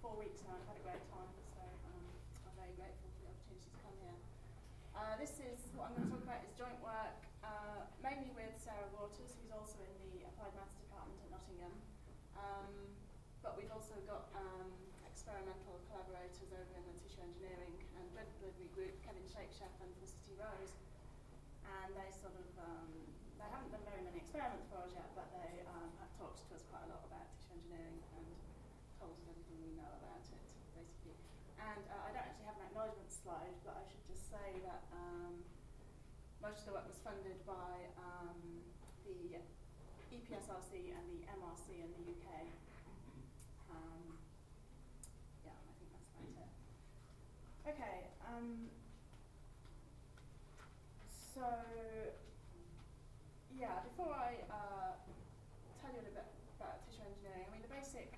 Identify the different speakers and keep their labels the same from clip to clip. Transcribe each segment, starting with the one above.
Speaker 1: 4 weeks now. I've had a great time, so I'm very grateful for the opportunity to come here. This is what I'm going to talk about is joint work, mainly with Sarah Waters, who's also in the Applied Maths department at Nottingham. But we've also got experimental collaborators over in the tissue engineering and drug delivery group, Kevin Shakesheff and Felicity Rose. And they sort of, they haven't done very many experiments for us yet, but they have talked to us quite a lot about tissue engineering and told us everything we know about it, basically. And I don't actually have an acknowledgement slide, but I should just say that most of the work was funded by the EPSRC and the MRC in the UK. Yeah, I think that's about it. Okay, so yeah, before I tell you a little bit about tissue engineering, I mean the basic,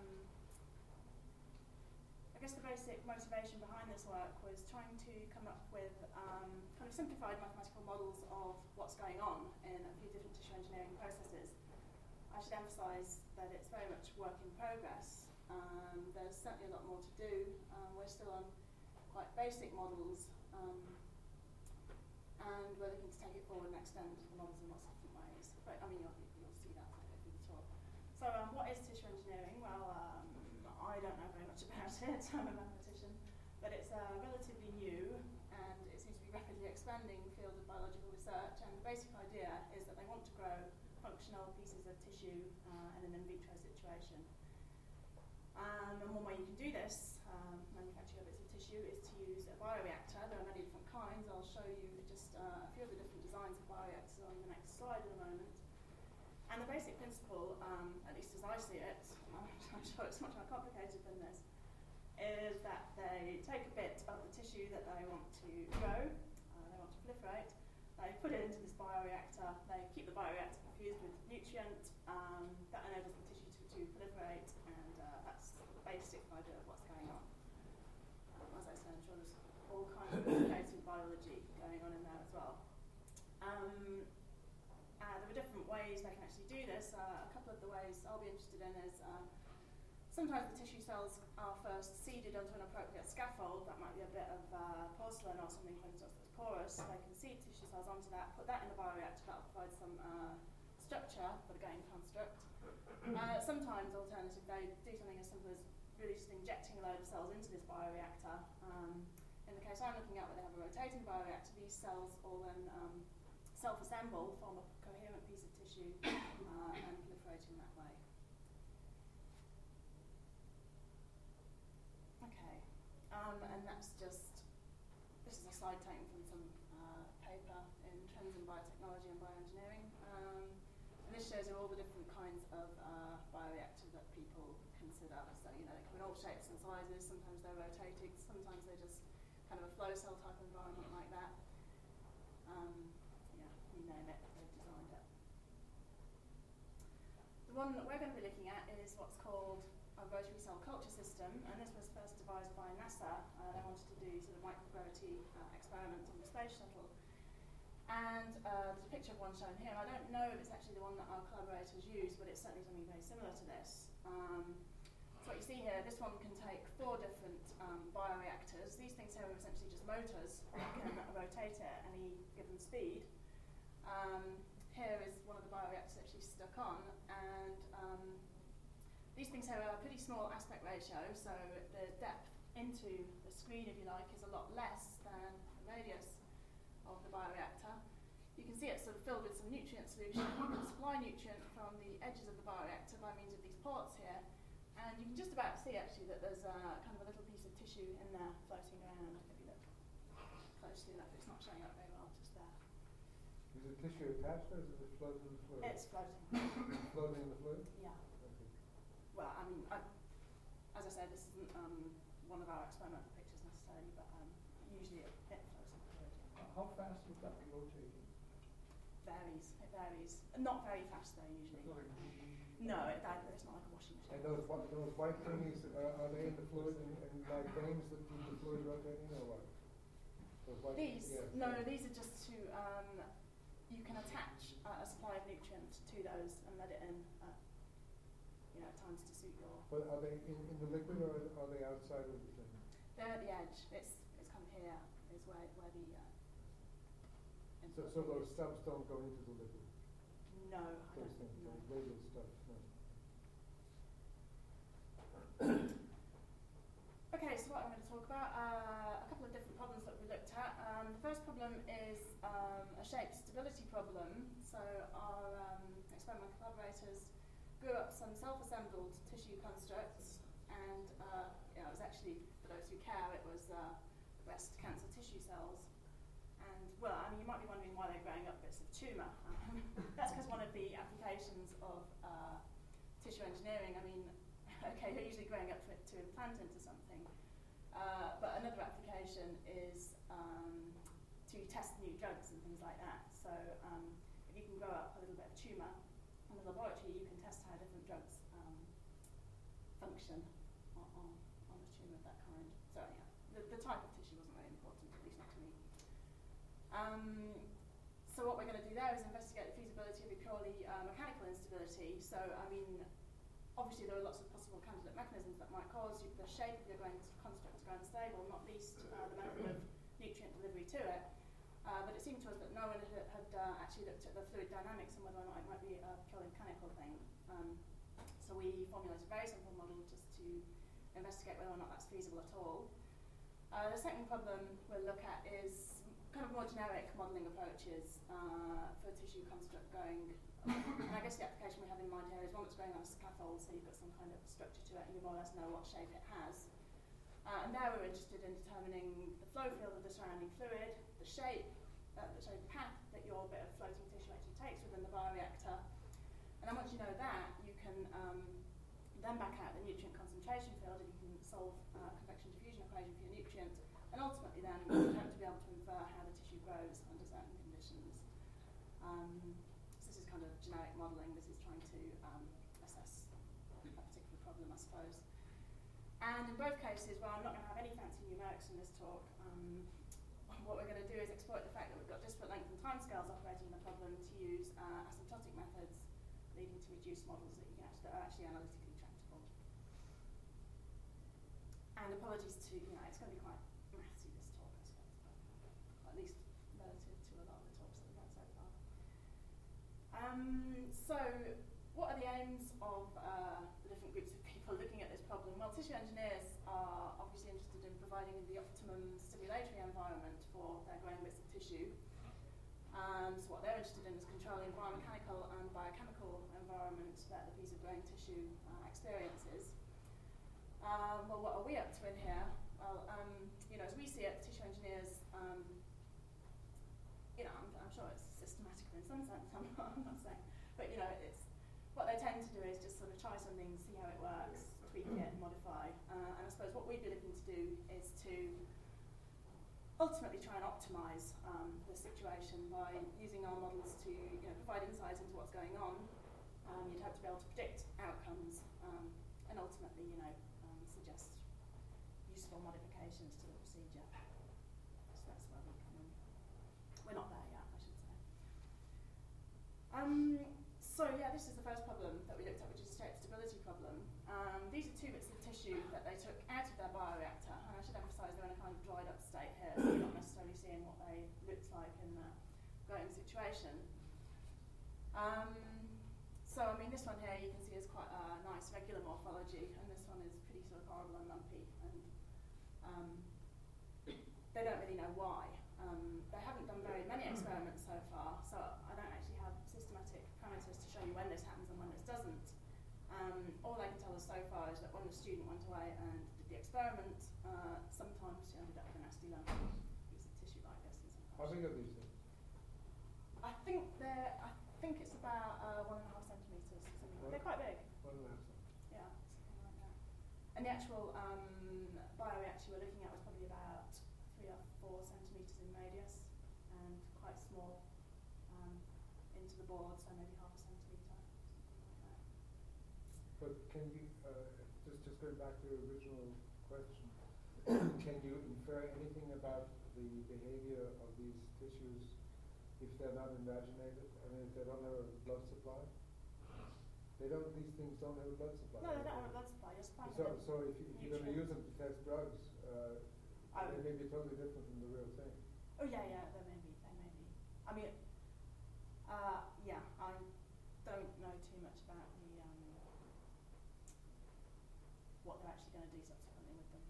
Speaker 1: I guess the basic motivation behind this work was trying to come up with kind of simplified mathematical models of what's going on in a few different tissue engineering processes. I should emphasise that it's very much work in progress. There's certainly a lot more to do. We're still on quite basic models, and we're looking to take it forward and extend the models in lots of different ways. But I mean, you'll see that through the talk. So, what is tissue engineering? Well, I don't know very much about it. I'm a mathematician, but it's relatively new, and it seems to be rapidly expanding field of biological research. And the basic idea is that they want to grow functional pieces of tissue in an in vitro situation. And one way you can do this, manufacture bits of tissue, is to use a bioreactor. There are many different kinds. I'll show you just a few of the different designs of bioreactors on the next slide in a moment. And the basic principle, at least as I see it, I'm sure it's much more complicated than this, is that they take a bit of the tissue that they want to grow, they want to proliferate, they put it into this bioreactor, they keep the bioreactor infused with nutrient, that enables the tissue to proliferate, and that's the basic idea of what's going on. As I said, I'm sure there's all kinds of complicated biology going on in there as well. There are different ways they can actually do this. A couple of the ways I'll be interested in is sometimes the tissue cells are first seeded onto an appropriate scaffold. That might be a bit of porcelain or something that's porous. They can seed tissue cells onto that, put that in the bioreactor. That will provide some structure for the gain construct. Sometimes, alternatively, they do something as simple as really just injecting a load of cells into this bioreactor. In the case I'm looking at, where they have a rotating bioreactor, these cells all then self-assemble, form a coherent piece of tissue, and proliferate in that way. Okay, and that's just, this is a slide taken from some paper in Trends in Biotechnology and Bioengineering. And this shows you all the different kinds of bioreactors that people consider. So, you know, they come in all shapes and sizes. Sometimes they're rotating, sometimes they're just kind of a flow cell type environment like that. Yeah, you name it, they've designed it. The one that we're going to be looking at is what's called a rotary cell culture system, and this was first devised by NASA. They wanted to do sort of microgravity experiments on the space shuttle. And there's a picture of one shown here. I don't know if it's actually the one that our collaborators used, but it's certainly something very similar to this. So what you see here, this one can take 4 different bioreactors. These things here are essentially just motors that can rotate at any given speed. Here is one of the bioreactors actually stuck on, and these things here are a pretty small aspect ratio, so the depth into the screen, if you like, is a lot less than the radius of the bioreactor. You can see it's sort of filled with some nutrient solution. You can supply nutrient from the edges of the bioreactor by means of these ports here, and you can just about see actually that there's kind of a little piece of tissue in there floating around. If you look closely enough, it's not showing up very well just there.
Speaker 2: Is the tissue attached or is it floating in the fluid?
Speaker 1: It's floating.
Speaker 2: Floating in the fluid?
Speaker 1: Yeah. Okay. Well, I mean, as I said, this isn't one of our experimental pictures necessarily, but usually it floats in the fluid.
Speaker 2: How fast would that be rotating?
Speaker 1: Varies. It varies. Not very fast though, usually. No, it's not like a washing machine.
Speaker 2: And those white thingies, are they in the fluid and like veins that keep the fluid rotating or what?
Speaker 1: These? Yeah. No, these are just to, you can attach a supply of nutrients to those and let it in at, times to suit your.
Speaker 2: But are they in the liquid or are they outside of the thing?
Speaker 1: They're at the edge. It's kind of here is where the.
Speaker 2: So those stubs don't go into the liquid.
Speaker 1: No, I
Speaker 2: Those
Speaker 1: don't.
Speaker 2: things,
Speaker 1: No.
Speaker 2: those radial stuff. No.
Speaker 1: Okay, so what I'm going to talk about, a couple of different problems that we looked at. The first problem is a shape stability problem. So our experimental collaborators grew up some self-assembled tissue constructs, and it was actually, for those who care, it was breast cancer tissue cells. And, well, I mean, you might be wondering why they're growing up bits of tumour. That's because one of the applications of tissue engineering, I mean, okay, you're usually growing up to implant into something. But another application is to test new drugs and things like that. So if you can grow up a little bit of tumour in the laboratory, you can test how different drugs function on a tumour of that kind. So yeah, the type of tissue wasn't very important, at least not to me. So what we're going to do there is investigate the feasibility of a purely mechanical instability. So I mean, obviously there are lots of possible candidate mechanisms that might cause the shape of your construct to go unstable, not least the method of nutrient delivery to it. But it seemed to us that no one had actually looked at the fluid dynamics and whether or not it might be a purely mechanical thing. So we formulated a very simple model just to investigate whether or not that's feasible at all. The second problem we'll look at is kind of more generic modelling approaches for tissue construct going. And I guess the application we have in mind here is one that's going on a scaffold, so you've got some kind of structure to it and you more or less know what shape it has. And there we're interested in determining the flow field of the surrounding fluid, the shape path that your bit of floating tissue actually takes within the bioreactor. And then once you know that, you can then back out the nutrient concentration field and you can solve convection diffusion equation for your nutrient. And ultimately then you hope to be able to infer how the tissue grows under certain conditions. So this is kind of generic modelling. This is trying to assess a particular problem, I suppose. And in both cases, well, I'm not going to have any fancy numerics in this talk. What we're going to do is exploit the fact that we've got disparate length and timescales operating the problem to use asymptotic methods, leading to reduced models that are actually analytically tractable. And apologies to, it's going to be quite mathsy, this talk, I suppose, but at least relative to a lot of the talks that we've had so far. So, what are the aims of the different groups of people looking at this problem? Well, tissue engineers are obviously interested in providing the optimum stimulatory environment for their growing bits of tissue. So what they're interested in is controlling biomechanical and biochemical environment that the piece of growing tissue experiences. Well, what are we up to in here? Well, as we see it, tissue engineers, I'm sure it's systematical in some sense, I'm not saying, but it's what they tend to do is just sort of try something, see how it works, tweak it, modify. And I suppose what we'd be looking to do is to ultimately try and optimise the situation by using our models to provide insight into what's going on. You'd hope to be able to predict outcomes and ultimately suggest useful modifications to the procedure. So that's where we come in. We're not there yet, I should say. So yeah, this is the first problem that we looked at, which is a shape stability problem. These are two bits of tissue that they took out of their bioreactor, and I should emphasise they're in a kind of dried up state here, so you're not necessarily seeing what they looked like in the growing situation. So I mean, this one here you can see is quite a nice regular morphology, and this one is pretty sort of horrible and lumpy, and they don't really know why. They haven't done very many experiments so far, so I don't actually have systematic parameters to show you when this happens and when this doesn't. All I can tell us so far is that when the student went away and did the experiment, sometimes she ended up with a nasty lump piece of tissue like this. And
Speaker 2: How big are these things?
Speaker 1: I think it's about 1.5 centimetres or something. They're quite big.
Speaker 2: 1.5 centimetres.
Speaker 1: Yeah, something like that. And the actual bioreactor we're looking at was probably about 3 or 4 centimetres in radius and quite small into the board, so maybe 0.5 centimetre.
Speaker 2: But can you, just going back to the original question, can you infer anything about the behavior of these tissues if they're not invaginated? I mean, if they don't have a blood supply? these things don't have a blood supply.
Speaker 1: No, they don't have a blood supply. You're supplying
Speaker 2: So,
Speaker 1: them
Speaker 2: so if you're going to use them to test drugs, they may be totally different from the real thing.
Speaker 1: Oh yeah, they may be. I mean, yeah, I don't know too much about the what they're actually going to do subsequently with them.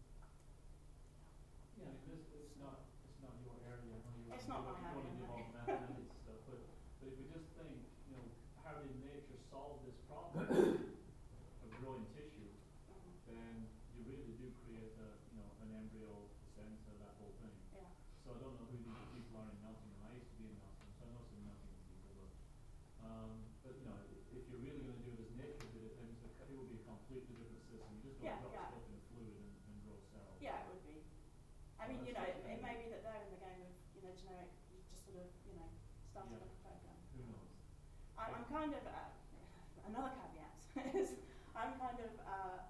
Speaker 3: Yeah, I mean, it's not your area. I know
Speaker 1: It's not my
Speaker 3: you want to
Speaker 1: area,
Speaker 3: do
Speaker 1: no.
Speaker 3: all the mathematics stuff, but if we just think, how did nature solve this problem of growing tissue, then you really do create an embryo, placenta, that whole thing.
Speaker 1: Yeah.
Speaker 3: So I don't know who these people are in Nottingham. I used to be in Nottingham, so I know some Nottingham people. But if you're really going to do it as nature did it, then it would be a completely different system. You just don't drop stuff in a fluid and grow cells.
Speaker 1: Yeah, it would be. I mean, it may be that they're in the game of generic, just sort of starting up a program.
Speaker 3: Who knows?
Speaker 1: I'm kind of another caveat is I'm kind of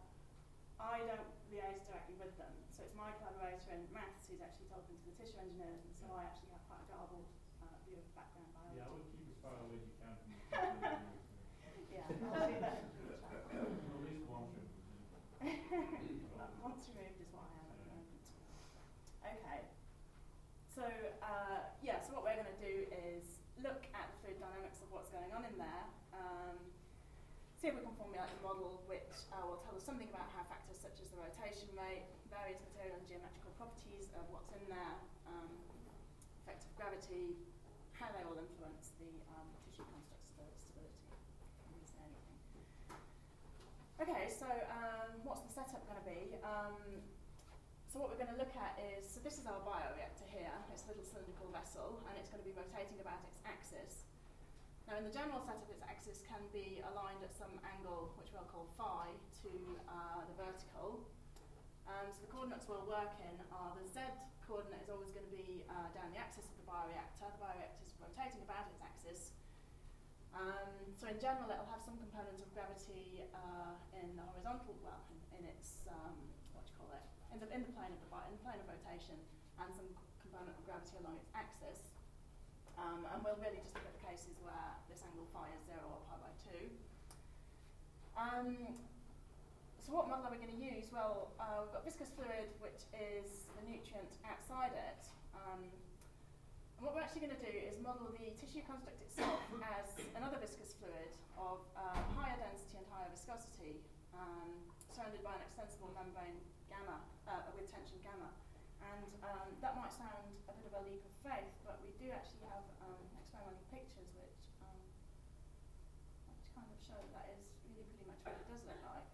Speaker 1: I don't liaise directly with them, so it's my collaborator in maths who's actually talking to the tissue engineers, and so I actually have quite a garbled view of background biology.
Speaker 3: Yeah, I would keep as far away as you can from the
Speaker 1: Yeah, I'll do that.
Speaker 3: At least once removed.
Speaker 1: Once removed is what I am at the moment. Okay. So so what we're going to do is look at the fluid dynamics of what's going on in there. See if we can formulate a model which will tell us something about how factors such as the rotation rate, various material and geometrical properties of what's in there, effect of gravity, how they all influence the tissue construct stability. Can we say anything? Okay, so what's the setup going to be? So what we're going to look at is, so this is our bioreactor here, it's a little cylindrical vessel, and it's going to be rotating about its axis. Now in the general setup, its axis can be aligned at some angle, which we'll call phi, to the vertical. So the coordinates we'll work in are the z coordinate is always going to be down the axis of the bioreactor. The bioreactor is rotating about its axis. So in general, it'll have some component of gravity in the horizontal, well, in its in the plane of rotation, and some component of gravity along its axis. And we'll really just look at the cases where this angle phi is 0 or pi by 2. So what model are we going to use? Well, we've got viscous fluid, which is the nutrient outside it. And what we're actually going to do is model the tissue construct itself as another viscous fluid of higher density and higher viscosity, surrounded by an extensible membrane gamma, with tension gamma. And that might sound a bit of a leap of faith, but we do actually have experimental pictures which kind of show that is really pretty much what it does look like.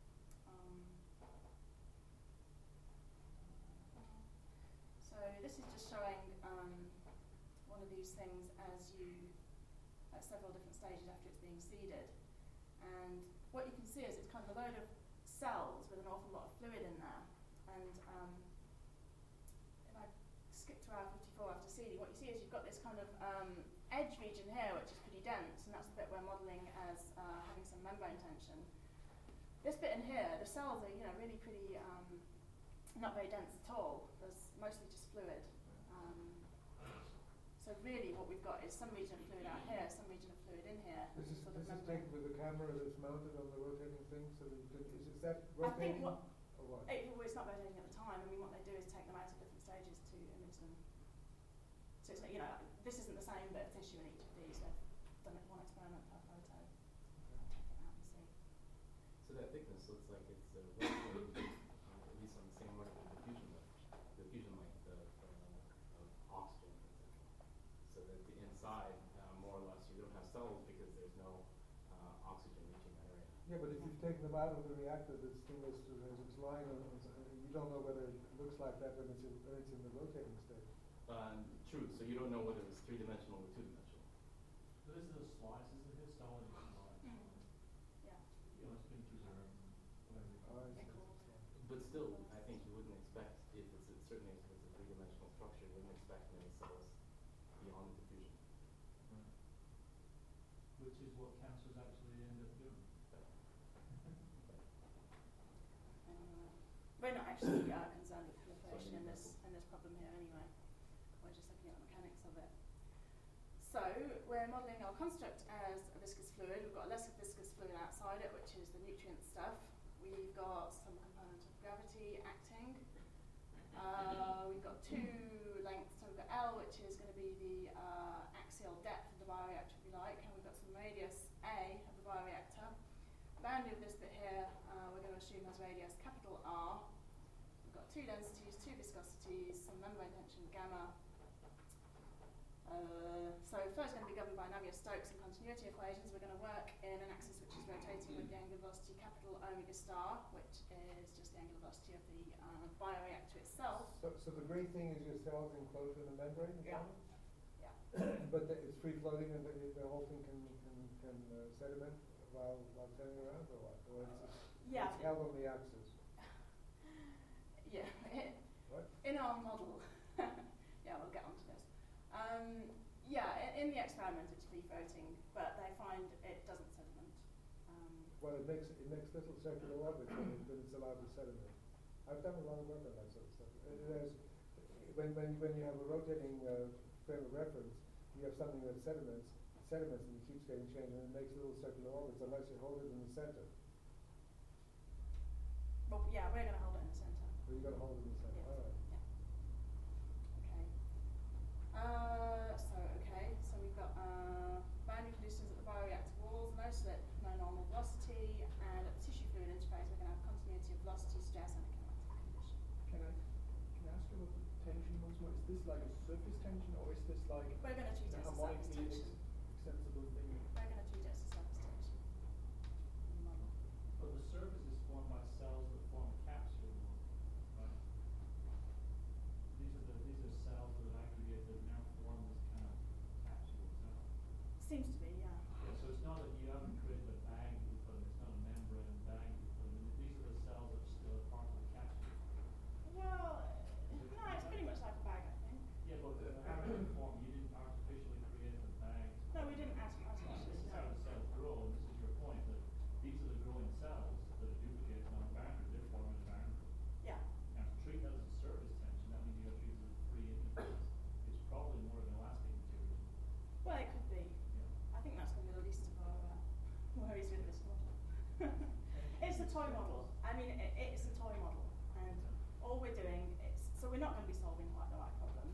Speaker 1: So this is just showing one of these things at several different stages after it's being seeded. And what you can see is it's kind of a load of cells with an awful lot of fluid in there. And if I skip to hour 54 after seeding, what you see is you've got this kind of edge region here, which is pretty dense, and that's the bit we're modelling as having some membrane tension. This bit in here, the cells are really pretty not very dense at all. There's mostly just fluid. So really, what we've got is some region of fluid out here, some region of fluid in here.
Speaker 2: This is taken with a camera that's mounted on the rotating thing, so that you can, is that rotating?
Speaker 1: I think
Speaker 2: or what?
Speaker 1: It's not rotating at the time. I mean, what they do is take them out at different stages to image them. So it's this isn't the same bit of tissue in each of these. They've done it one experiment per photo. I'll take it out and see.
Speaker 4: So that thickness looks like it's roughly, at least on the same order of the diffusion length of oxygen, for example. So that the inside, more or less, you don't have cells because there's no oxygen reaching that area.
Speaker 2: Yeah, but if you've taken them out of the reactor, this thing is lying on, you don't know whether it looks like that when it's in the rotating state.
Speaker 4: True, so you don't know whether it's three-dimensional or two-dimensional.
Speaker 3: But this is a slice, this is a histology slice.
Speaker 1: Yeah.
Speaker 3: It's been preserved, whatever.
Speaker 4: But still, I think you wouldn't expect, certainly if it's a three-dimensional structure, you wouldn't expect many cells beyond the diffusion.
Speaker 3: Right. Which is what cancers actually end up doing.
Speaker 1: We're not actually concerned with proliferation in this problem here anyway. We're just looking at the mechanics of it. So we're modelling our construct as a viscous fluid. We've got a less viscous fluid outside it, which is the nutrient stuff. We've got some component of gravity acting. We've got two lengths. So we've got L, which is going to be the axial depth of the bioreactor, if you like, and we've got some radius A of the bioreactor. The boundary of this bit here, we're going to assume has radius capital R. We've got two densities, two viscosities, some membrane tension gamma. So first going to be governed by Navier-Stokes and continuity equations. We're going to work in an axis which is rotating with the angular velocity capital omega star, which is just the angular velocity of the bioreactor itself.
Speaker 2: So the great thing is your cells enclosed in a membrane?
Speaker 1: Yeah.
Speaker 2: But it's free floating and the whole thing can sediment while turning around, or what? Or it's held on the axis?
Speaker 1: Yeah.
Speaker 2: What?
Speaker 1: In our model, yeah, we'll get onto this. In the experiment it's free floating, but they find it doesn't sediment.
Speaker 2: Well, it makes little circular orbits when it's allowed to sediment. I've done a lot of work on that sort of stuff. When you have a rotating frame of reference, you have something that sediments and it keeps getting changed, and it makes little circular orbits unless you hold it in the center.
Speaker 1: Well, yeah, we're going to hold it in the center.
Speaker 2: Well, you've got to hold it in the center.
Speaker 1: Yeah.
Speaker 2: All right.
Speaker 1: So we've got boundary conditions at the bioreactor walls, no slip, no normal velocity, and at the tissue fluid interface we're going to have continuity of velocity, stress, and a kinematic condition.
Speaker 5: Can I ask you about the tension once more? Is this like a surface tension, or is this like
Speaker 1: we're going to treat it as a surface tension.
Speaker 5: Extensible thing?
Speaker 1: We're going to treat it as a surface tension in the model.
Speaker 3: But the surface is formed by cells that form a capsule, right? These are cells that aggregate that now form this kind of capsule.
Speaker 1: Seems to be, yeah.
Speaker 3: Yeah, so it's not that you haven't created a bag that you put in, it's not a membrane bag you put in. These are the cells that are still a part of the capsule.
Speaker 1: Well, no, it's pretty much like a bag, I think.
Speaker 3: Yeah, but how did it form? You didn't artificially create a bag.
Speaker 1: No, we didn't artificially.
Speaker 3: This is how the cells grow, and this is your point, that these are the growing cells that are duplicating on a boundary, they're forming a boundary.
Speaker 1: Yeah.
Speaker 3: Now, to treat that as a surface tension, that means you have to use a free interface. It's probably more of an elastic material.
Speaker 1: Well, it could be.
Speaker 3: Yeah.
Speaker 1: I think that's going to be the least of our worries with this model. It's a toy model. I mean, it's a toy model, and all we're doing is, so we're not going to be solving quite the right problem,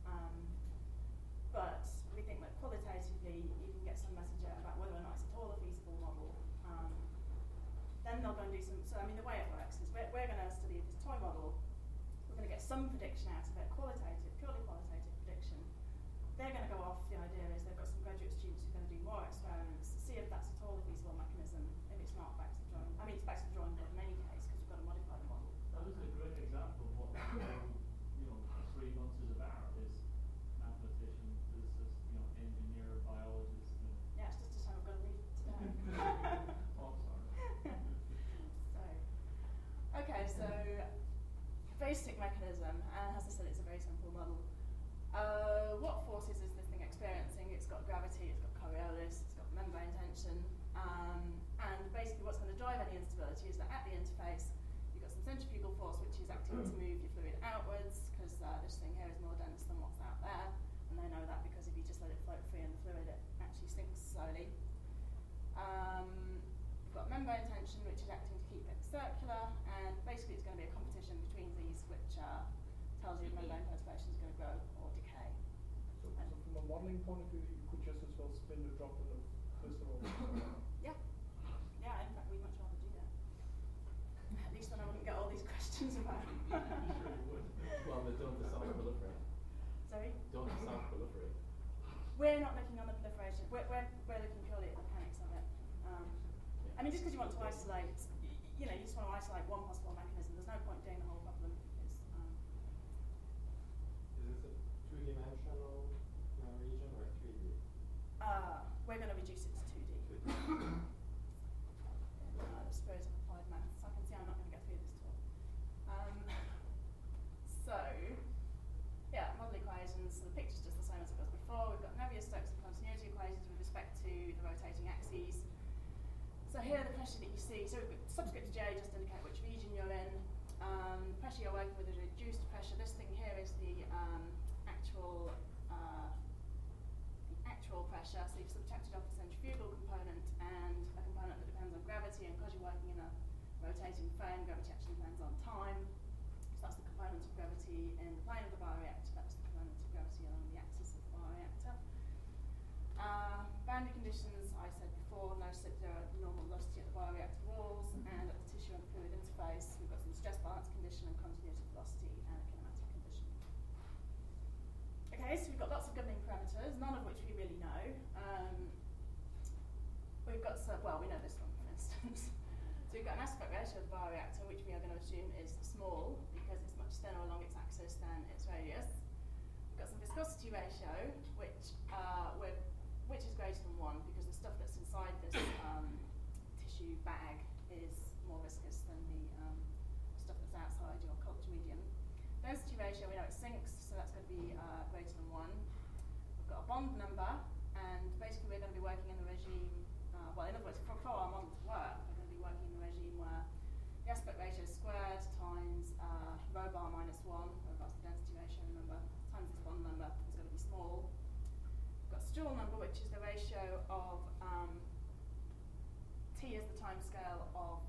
Speaker 1: but we think that qualitatively you can get some message out about whether or not it's at all a feasible model. Then they'll go and do some, so I mean the way it works is we're going to study this toy model, we're going to get some prediction out of it, purely qualitative prediction. They're going to go off, the idea is they've got some graduate students who are going to do more experiments, see if that's at all a feasible mechanism. If it's not, back to the drawing. I mean, it's back to the drawing board in any case because we've got to modify the model.
Speaker 3: That is a great example of what 3 months is about, is mathematician, physicist, engineer, biologist.
Speaker 1: Yeah, it's just a shame I've got to leave it today.
Speaker 3: Oh, sorry.
Speaker 1: So basic mechanism, and as I said, it's a very simple model. What forces is this thing experiencing? It's got gravity, it's got Coriolis, it's got membrane tension, and basically what's going to drive any instability is that at the interface you've got some centrifugal force which is acting to move your fluid outwards, because this thing here is more dense than what's out there, and they know that because if you just let it float free in the fluid it actually sinks slowly. We've got membrane tension which is acting to keep it circular, and basically it's going to be a competition between these which tells you if membrane perturbation is going to grow or decay.
Speaker 5: So from a modelling point of view, you could just as well spin the droplet of glycerol.
Speaker 1: Yeah, in fact we'd much rather do that. At least then I wouldn't get all these questions about
Speaker 3: Sure you would.
Speaker 4: Well, but don't the cells proliferate?
Speaker 1: Sorry?
Speaker 4: Don't the cells proliferate?
Speaker 1: We're not looking on the proliferation, we're looking purely at the mechanics of it. I mean, just because you want to isolate, you just want to isolate one possible mechanism, there's no point doing the whole problem.
Speaker 6: Is this a two-dimensional region or 3D?
Speaker 1: We're going to reduce it to 2D. The spirit of applied maths. I can see I'm not going to get through this talk. Model equations. So the picture's just the same as it was before. We've got Navier-Stokes and continuity equations with respect to the rotating axes. So here the pressure that you see, so we've got subscript J just to indicate which region you're in. The pressure you're working with is reduced pressure. This thing here is the actual central pressure, so you've subtracted off a centrifugal component and a component that depends on gravity, and because you're working in a rotating frame, gravity actually depends on time. So that's the component of gravity in the plane of the bioreactor, that's the component of gravity along the axis of the bioreactor. Boundary conditions, I said before, no slip, zero normal velocity at the bioreactor walls, and at the tissue and fluid interface, we've got some stress balance condition and continuity velocity and a kinematic condition. Okay, so we've got lots of governing parameters, none of which we really know. We've got some, well, we know this one, for instance. So we've got an aspect ratio of the bioreactor, which we are going to assume is small, because it's much thinner along its axis than its radius. We've got some viscosity ratio, which is greater than 1, because the stuff that's inside this tissue bag is more viscous than the stuff that's outside your culture medium. Density ratio, we know it sinks, so that's going to be greater than 1. We've got a bond number, and basically we're going to be working in the regime, well, in other words, for our model to work, we're going to be working in the regime where the aspect ratio squared times rho bar minus 1, rho bar's the density ratio, remember, times its bond number is going to be small. We've got Joule number, which is the ratio of T is the time scale of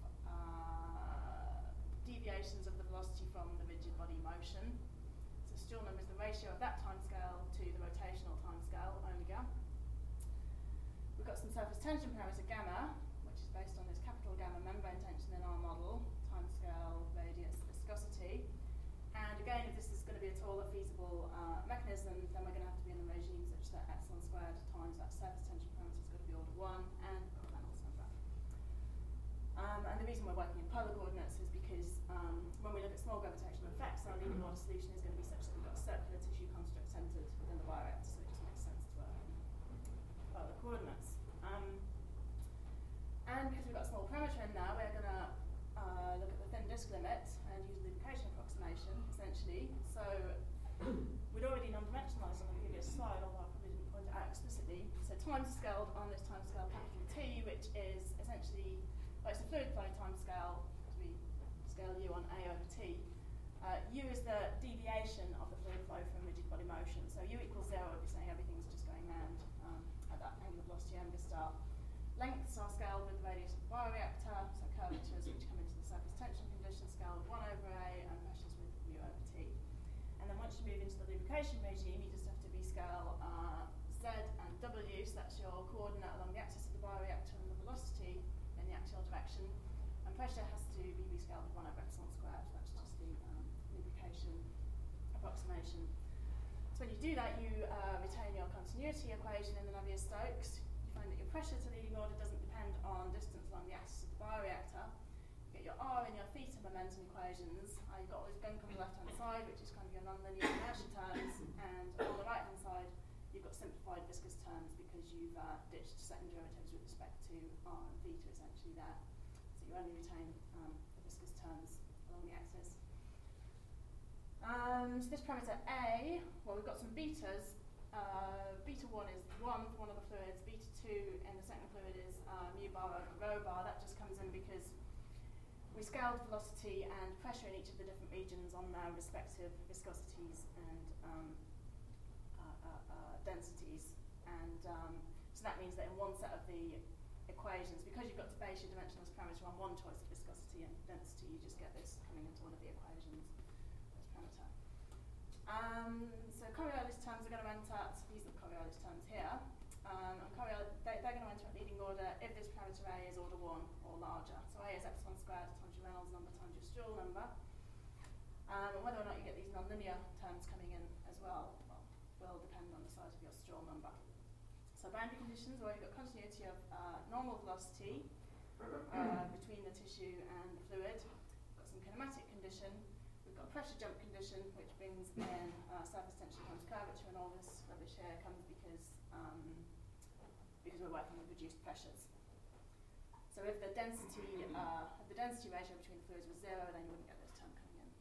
Speaker 1: deviations of the velocity from the rigid body motion. So Joule number is the ratio of that time scale to the rotational time scale, omega. We've got some surface tension parameter gamma, which is based on this capital gamma membrane tension in our model, time scale, radius, viscosity. And again, if this is going to be at all a feasible mechanism, then we're going to have to be in a regime such that epsilon squared times that surface tension parameter is going to be order 1, and we've got Reynolds number. And the reason we're working in polar coordinates is because when we look at small gravitational effects, our leading order solution is going to be such that we've got a circular tissue construct centered within the bioreactor, so it just makes sense to work in polar coordinates. And because we've got a small parameter in there, we're going to look at the thin disk limit and use lubrication approximation, essentially. So we'd already non-dimensionalised on the previous slide, although I probably didn't point it out explicitly. So time scaled on this time scale capital T, which is essentially, well, it's a fluid flow time scale, because we scale U on A over T. U is the deviation of the fluid flow from rigid body motion. So U equals 0 would be saying everything's just going round at that angular velocity omega star. Lengths are scaled with the radius of the bioreactor, so curvatures which come into the surface tension condition scaled with 1 over A, and pressures with mu over T. And then once you move into the lubrication regime, you just have to rescale Z and W, so that's your coordinate along the axis of the bioreactor and the velocity in the axial direction. And pressure has to be rescaled with 1 over epsilon squared, so that's just the lubrication approximation. So when you do that, you retain your continuity equation in the Navier-Stokes. Find that your pressure to leading order doesn't depend on distance along the axis of the bioreactor. You get your R and your theta momentum equations. You've got all this gunk on the left-hand side, which is kind of your nonlinear inertia terms, and on the right-hand side, you've got simplified viscous terms because you've ditched second derivatives with respect to R and theta essentially there. So you only retain the viscous terms along the axis. So this parameter A, well, we've got some betas. Beta 1 is 1 for one of the fluids, beta 2 in the second fluid is mu bar over rho bar. That just comes in because we scaled velocity and pressure in each of the different regions on their respective viscosities and densities. And so that means that in one set of the equations, because you've got to base your dimensionless parameter on one choice of viscosity and density, you just get this coming into one of the equations, this parameter. So Coriolis terms are going to enter, so these are the Coriolis terms here, and they're going to enter at leading order if this parameter A is order 1 or larger. So A is epsilon squared times your Reynolds number times your Joule number. And whether or not you get these nonlinear terms coming in as well will depend on the size of your Joule number. So boundary conditions, where you've got continuity of normal velocity between the tissue and the fluid. We've got some kinematic condition. We've got a pressure jump condition, which brings in surface tension times curvature, and all this rubbish here comes because we're working with reduced pressures. So if the density ratio between the fluids was 0, then you wouldn't get this term coming in.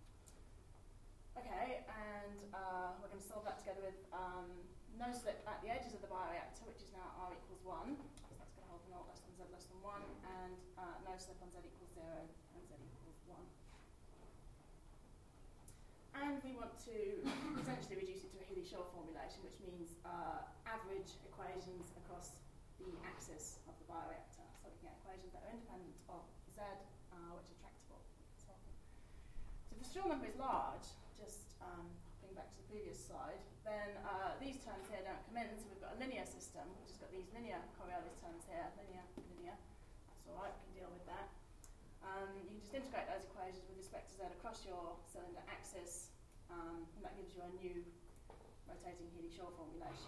Speaker 1: Okay, and we're going to solve that together with no slip at the edges of the bioreactor, which is now R equals 1. So that's going to hold the naught less than Z less than 1, and no slip on Z equals 0 and Z equals 1. and we want to essentially reduce it to a Healy-Shor formulation, which means average equations across the axis of the bioreactor. So we can get equations that are independent of Z, which are tractable. So if the Strel number is large, just hopping back to the previous slide, then these terms here don't come in, so we've got a linear system, which has got these linear Coriolis terms here, linear, that's all right, we can deal with that. You can just integrate those equations with respect to Z across your cylinder axis, and that gives you a new rotating Healy-Shor formulation.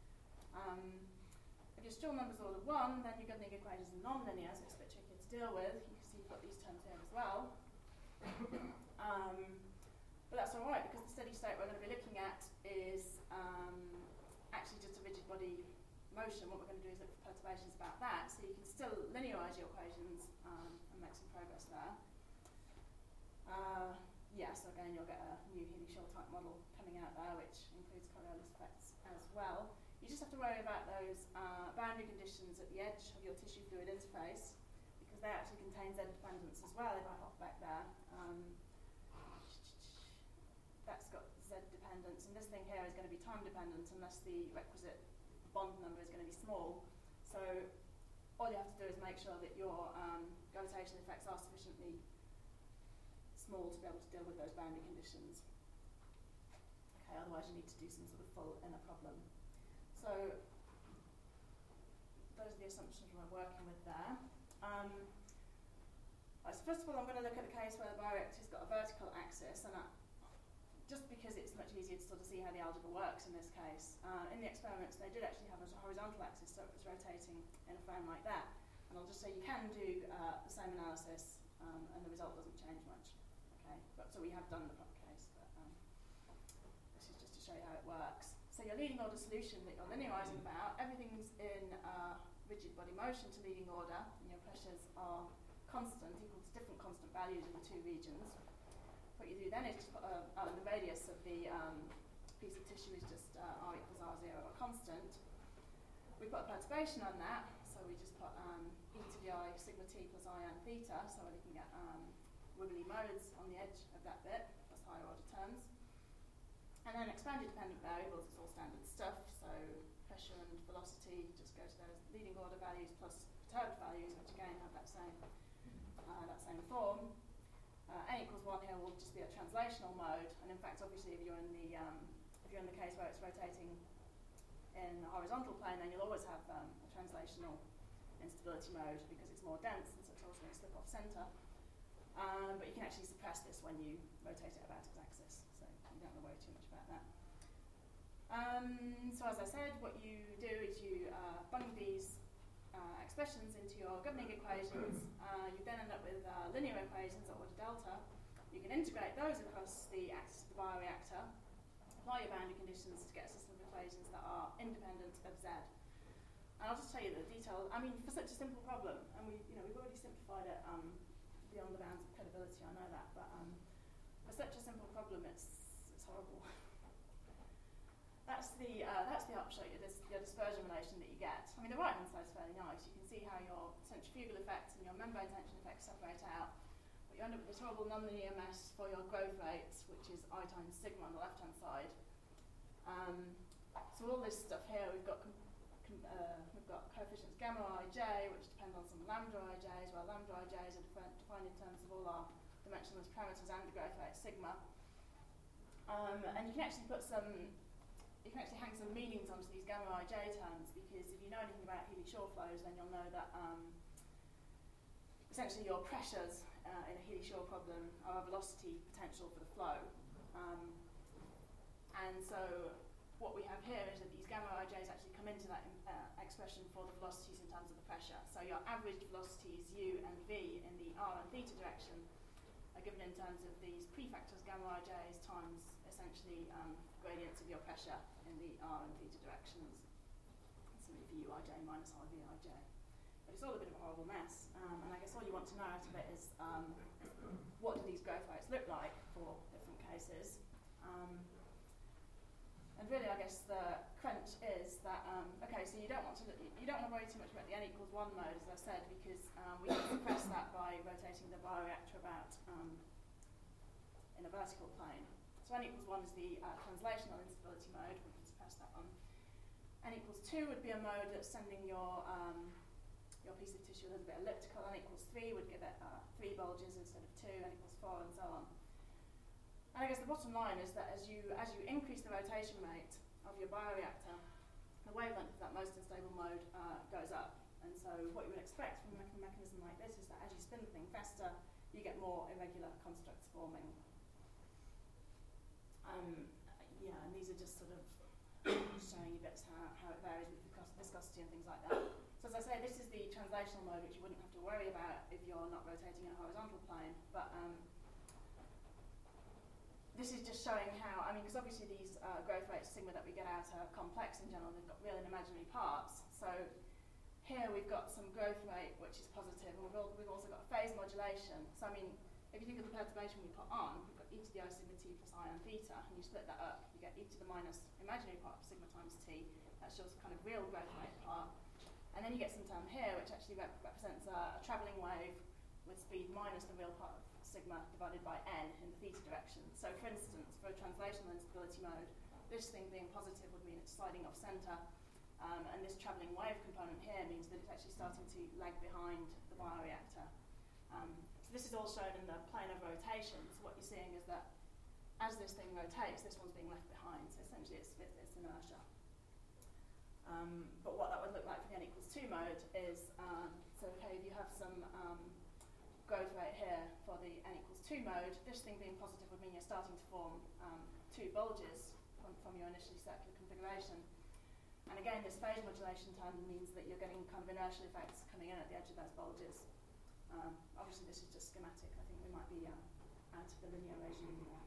Speaker 1: If your Strel number is order 1, then your governing equations are non-linear, so it's a bit trickier to deal with. You can see you've got these terms here as well. But that's all right, because the steady state we're going to be looking at is actually just a rigid body motion. What we're going to do is look for perturbations about that, so you can still linearise your equations and make some progress there. So again, you'll get a new Healy-Shor type model coming out there, which includes Coriolis effects as well. You just have to worry about those boundary conditions at the edge of your tissue fluid interface, because they actually contain Z dependence as well. If I hop back there, that's got Z dependence, and this thing here is going to be time dependent unless the requisite bond number is going to be small. So all you have to do is make sure that your gravitation effects are sufficiently small to be able to deal with those boundary conditions. Okay, otherwise you need to do some sort of full inner problem. So those are the assumptions we're working with there. First of all, I'm going to look at the case where the bioreactor's got a vertical axis, and just because it's much easier to sort of see how the algebra works in this case. In the experiments, they did actually have a horizontal axis, so it was rotating in a frame like that. And I'll just say you can do the same analysis, and the result doesn't change much. Okay, so we have done the proper case, but this is just to show you how it works. So your leading order solution that you're linearising about, everything's in rigid body motion to leading order, and your pressures are constant, equal to different constant values in the two regions. What you do then is just put the radius of the piece of tissue is just r equals r0, a constant. We put a perturbation on that, so we just put e to the I sigma t plus I and theta, so we're looking at wibbly modes on the edge of that bit, plus higher order terms. And then expanded dependent variables, it's all standard stuff, so pressure and velocity just go to those leading order values plus perturbed values, which again have that same form. N equals 1 here will just be a translational mode, and in fact, obviously, if you're in the case where it's rotating in the horizontal plane, then you'll always have a translational instability mode because it's more dense, and so it's also going to slip off centre. But you can actually suppress this when you rotate it about its axis, so you don't have to worry too much about that. So as I said, what you do is you bung these expressions into your governing equations. You then end up with linear equations at order delta. You can integrate those across the axis of the bioreactor, apply your boundary conditions to get a system of equations that are independent of Z. And I'll just tell you the detail. I mean, for such a simple problem, and we've already simplified it beyond the bounds of credibility, I know that, but for such a simple problem, it's horrible. That's the upshot, your dispersion relation that you get. I mean, the right-hand side is fairly nice. You can see how your centrifugal effects and your membrane tension effects separate out. But you end up with this horrible nonlinear mess for your growth rates, which is I times sigma on the left-hand side. So all this stuff here, we've got coefficients gamma ij, which depend on some lambda ij's, where lambda ij's are defined in terms of all our dimensionless parameters and the growth rate sigma. And you can actually hang some meanings onto these gamma ij terms, because if you know anything about Healy-Shor flows, then you'll know that essentially your pressures in a Healy-Shor problem are a velocity potential for the flow. And so what we have here is that these gamma ij's actually come into that expression for the velocities in terms of the pressure. So your average velocities u and v in the r and theta direction are given in terms of these prefactors gamma ij's times essentially gradients of your pressure in the r and theta directions. Simply for uij minus rvij. But it's all a bit of a horrible mess. And I guess all you want to know out of it is what do these growth rates look like for different cases. And really, I guess the crunch is that okay, so you don't want to worry too much about the n equals 1 mode, as I said, because we can suppress that by rotating the bioreactor about in a vertical plane. So So n equals 1 is the translational instability mode. We can suppress that one. N equals 2 would be a mode that's sending your piece of tissue a little bit elliptical. N equals 3 would give it 3 bulges instead of 2. N equals 4 and so on. And I guess the bottom line is that as you increase the rotation rate of your bioreactor, the wavelength of that most unstable mode goes up. And so what you would expect from a mechanism like this is that as you spin the thing faster, you get more irregular constructs forming. Yeah, and these are just sort of showing you bits how it varies with viscosity and things like that. So as I say, this is the translational mode, which you wouldn't have to worry about if you're not rotating in a horizontal plane. But this is just showing how, I mean, because obviously these growth rates, sigma, that we get out are complex in general. They've got real and imaginary parts. So here we've got some growth rate, which is positive, and we've also got phase modulation. So I mean, if you think of the perturbation we put on, we've got e to the I sigma t plus I on theta, and you split that up, you get e to the minus imaginary part of sigma times t. That shows kind of real growth rate part. And then you get some term here, which actually represents a travelling wave with speed minus the real part of sigma divided by n in the theta direction. So for instance, for a translational instability mode, this thing being positive would mean it's sliding off centre, and this travelling wave component here means that it's actually starting to lag behind the bioreactor. So this is all shown in the plane of rotation. So what you're seeing is that as this thing rotates, this one's being left behind. So essentially it's inertia. But what that would look like for the n equals 2 mode is, so okay, if you have some growth rate here for the n equals 2 mode, this thing being positive would mean you're starting to form 2 bulges from your initially circular configuration. And again, this phase modulation term means that you're getting kind of inertial effects coming in at the edge of those bulges. Obviously this is just schematic. I think we might be out of the linear regime now.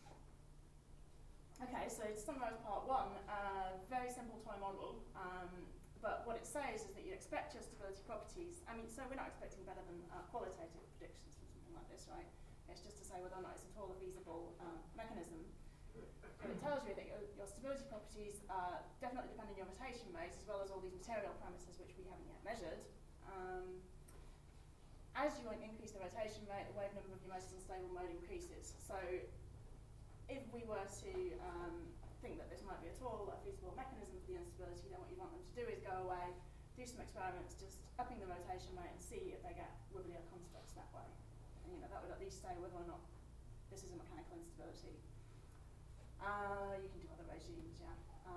Speaker 1: Okay, so to summarise part 1, very simple toy model, but what it says is that you expect your stability properties. I mean, so we're not expecting better than qualitative predictions from something like this, right? It's just to say whether or not it's at all a feasible mechanism. But it tells you that your stability properties definitely depend on your rotation rate, as well as all these material parameters which we haven't yet measured. As you increase the rotation rate, the wave number of your most unstable mode increases. So if we were to think that this might be at all a feasible mechanism for the instability, then what you want them to do is go away, do some experiments, just upping the rotation rate and see if they get wibblier constructs that way. And that would at least say whether or not this is a mechanical instability. You can do other regimes, yeah.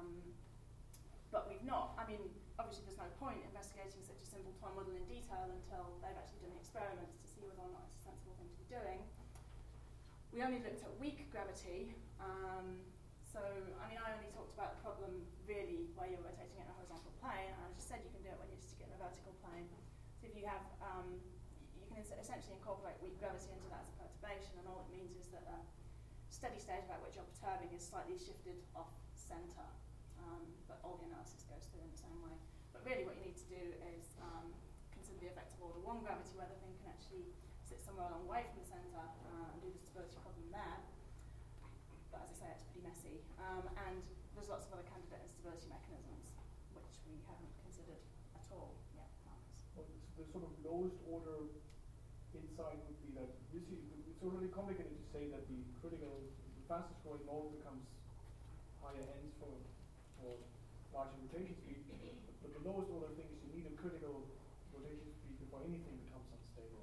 Speaker 1: But we've not, I mean, obviously there's no point investigating such a simple toy model in detail until they've actually done the experiments to see whether or not it's a sensible thing to be doing. We only looked at weak gravity. So, I mean, I only talked about the problem really where you're rotating in a horizontal plane, and I just said you can do it when you're sticking in a vertical plane. So if you have, you can essentially incorporate weak gravity into that as a perturbation, and all it means is that a steady state about which you're perturbing is slightly shifted off centre, but all the analysis goes through in the same way. But really what you need to do is consider the effect of order 1 gravity, where the thing can actually sit somewhere a long way from the centre and do the stability problem there. But as I say, it's pretty messy. And there's lots of other candidate instability mechanisms which we haven't considered at all yet, Marcus.
Speaker 5: Well, the sort of lowest order insight would be that it's really complicated to say that the fastest growing mode becomes higher ends for larger rotation speed. But the lowest order thing is you need a critical rotation speed before anything becomes unstable.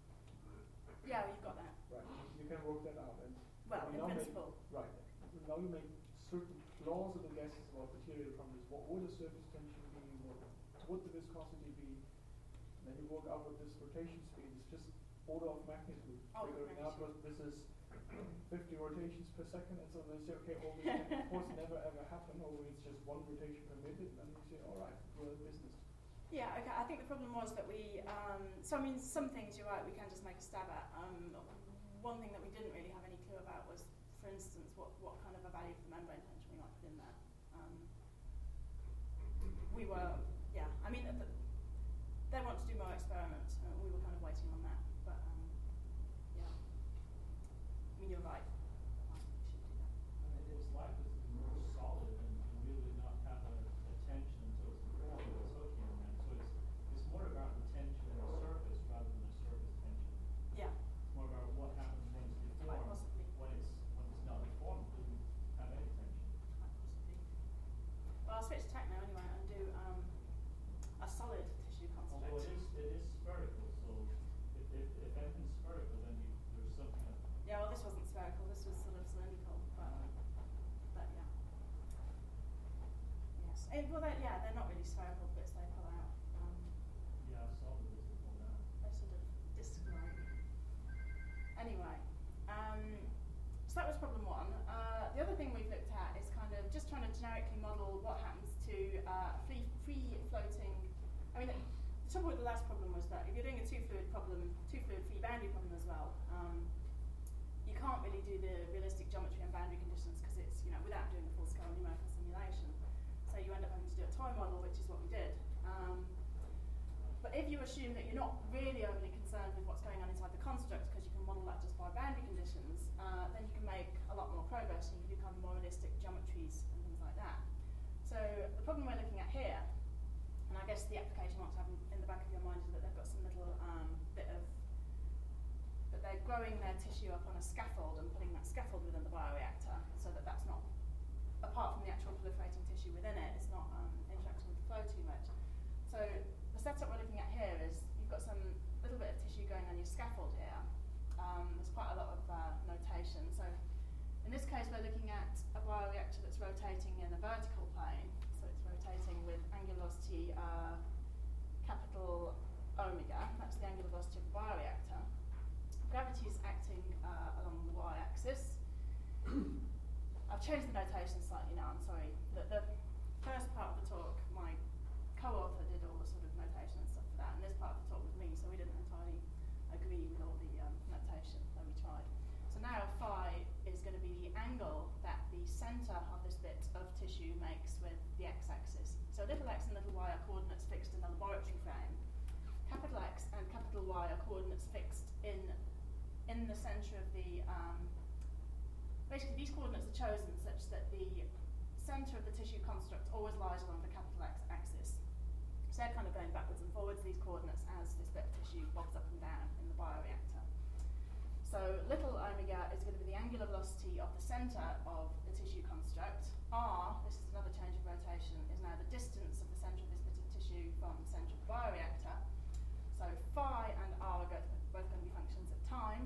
Speaker 1: Yeah, you've got that.
Speaker 5: Right. You can work that out. And
Speaker 1: well, in principle.
Speaker 5: Right. Now you make certain plausible guesses about material properties. What would the surface tension be? What would the viscosity be? And then you work out what this rotation speed is. Just order of magnitude. Figuring out what this is 50 rotations per second, and so they say, okay, all this can of course never ever happen, or it's just 1 rotation per minute, and you say, all right, we're in business.
Speaker 1: Yeah, okay, I think the problem was that we, so I mean, some things you're right, we can just make a stab at. One thing that we didn't really have any clue about was, for instance, what kind of a value for the membrane tension we might put in there. We were, yeah, I mean, they want to do more experiments, and we were kind of waiting on that, but yeah. I mean, you're right. We should do that.
Speaker 3: And it's likely to be more solid and really not have a tension until it's formed and associated with it. So it's more about the tension in the surface rather than the surface tension.
Speaker 1: Yeah.
Speaker 3: It's more about what happens when it's deformed,
Speaker 1: Quite possibly.
Speaker 3: when it's not deformed.
Speaker 1: they're not really spherical bits they pull out.
Speaker 3: Yeah, I saw the bits that pulled out.
Speaker 1: They're sort of disc-like. Anyway, so that was problem one. The other thing we've looked at is kind of just trying to generically model what happens to free floating. I mean, the trouble with the last problem was that if you're doing a two-fluid free boundary problem as well, you can't really do the realistic geometry and boundary conditions because it's, without doing a full-scale numerical simulation. So you end up having to do a toy model, which is what we did. But if you assume that you're not really overly concerned with what's going on inside the construct because you can model that just by boundary conditions, then you can make a lot more progress and you can do kind of more realistic geometries and things like that. So the problem we're looking at here, and I guess the application you want to have in the back of your mind is that they've got some little bit of, that they're growing their tissue up on a scaffold and putting that scaffold within the bioreactor so that that's not, apart from the actual proliferating tissue within it, it's not interacting with the flow too much. So the setup we're looking at here is you've got some little bit of tissue going on your scaffold here. There's quite a lot of notation. So in this case, we're looking at a bioreactor that's rotating in a vertical plane. So it's rotating with angular velocity capital omega. That's the angular velocity of the bioreactor. Gravity is acting along the y-axis. I've changed the notation slightly now, I'm sorry. The first part of the talk, my co-author did all the sort of notation and stuff for that, and this part of the talk was me, so we didn't entirely agree with all the notation, though we tried. So now phi is going to be the angle that the centre of this bit of tissue makes with the x-axis. So little x and little y are coordinates fixed in the laboratory frame. Capital X and capital Y are coordinates fixed in the centre of the, basically these coordinates are chosen such that the centre of the tissue construct always lies along the capital X axis. So they're kind of going backwards and forwards, these coordinates, as this bit of tissue bobs up and down in the bioreactor. So little omega is going to be the angular velocity of the centre of the tissue construct. R, this is another change of rotation, is now the distance of the centre of this bit of tissue from the centre of the bioreactor. So phi and R are both going to be functions of time.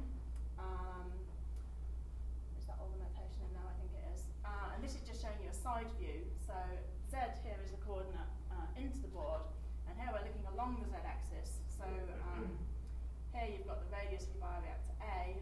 Speaker 1: Is that all the notation in now? I think it is. And this is just showing you a side view. So Z here is the coordinate into the board, and here we're looking along the Z-axis. So here you've got the radius of the bioreactor A.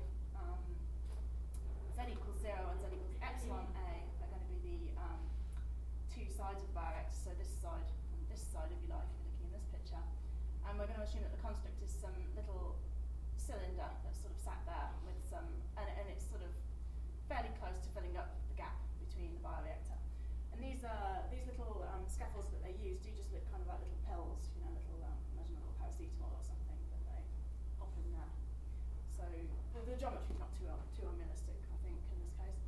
Speaker 1: Z equals 0 and Z equals epsilon A are going to be the two sides of the bioreactor. So this side and this side, if you like, if you're looking in this picture. And we're going to assume that the construct is some little cylinder that's sort of sat there with some, and it's sort of fairly close to filling up the gap between the bioreactor. And these little scaffolds that they use do just look kind of like little pills, little, imagine a little paracetamol or something that they pop in there. So the geometry is not too unrealistic, I think, in this case.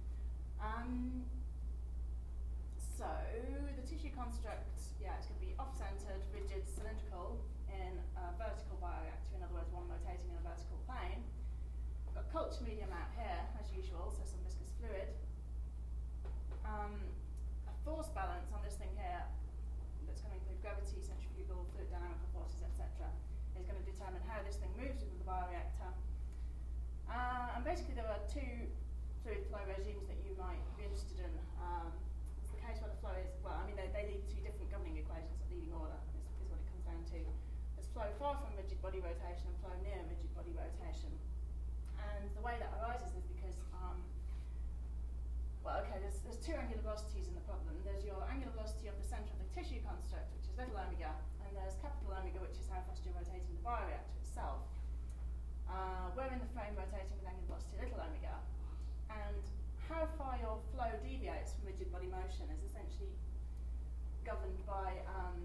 Speaker 1: So the tissue construct, it's going to be off-centered, rigid, cylindrical in a vertical bioreactor, in other words, one rotating in a vertical plane. I've got culture medium out here, as usual, so some viscous fluid. A force balance on this thing here, that's going to include gravity, centrifugal, fluid dynamical forces, etc., is going to determine how this thing moves within the bioreactor. And basically there are two fluid flow regimes that you might be interested in. It's the case where the flow is, they lead to different governing equations at leading order, is what it comes down to. There's flow far from rigid body rotation and flow near rigid body rotation. And the way that arises is because, there's two angular velocities in the problem. There's your angular velocity of the centre of the tissue construct, which is little omega, and there's capital omega, which is how fast you're rotating the bioreactor itself. We're in the frame rotating with angular velocity little omega, and how far your flow deviates from rigid body motion is essentially governed by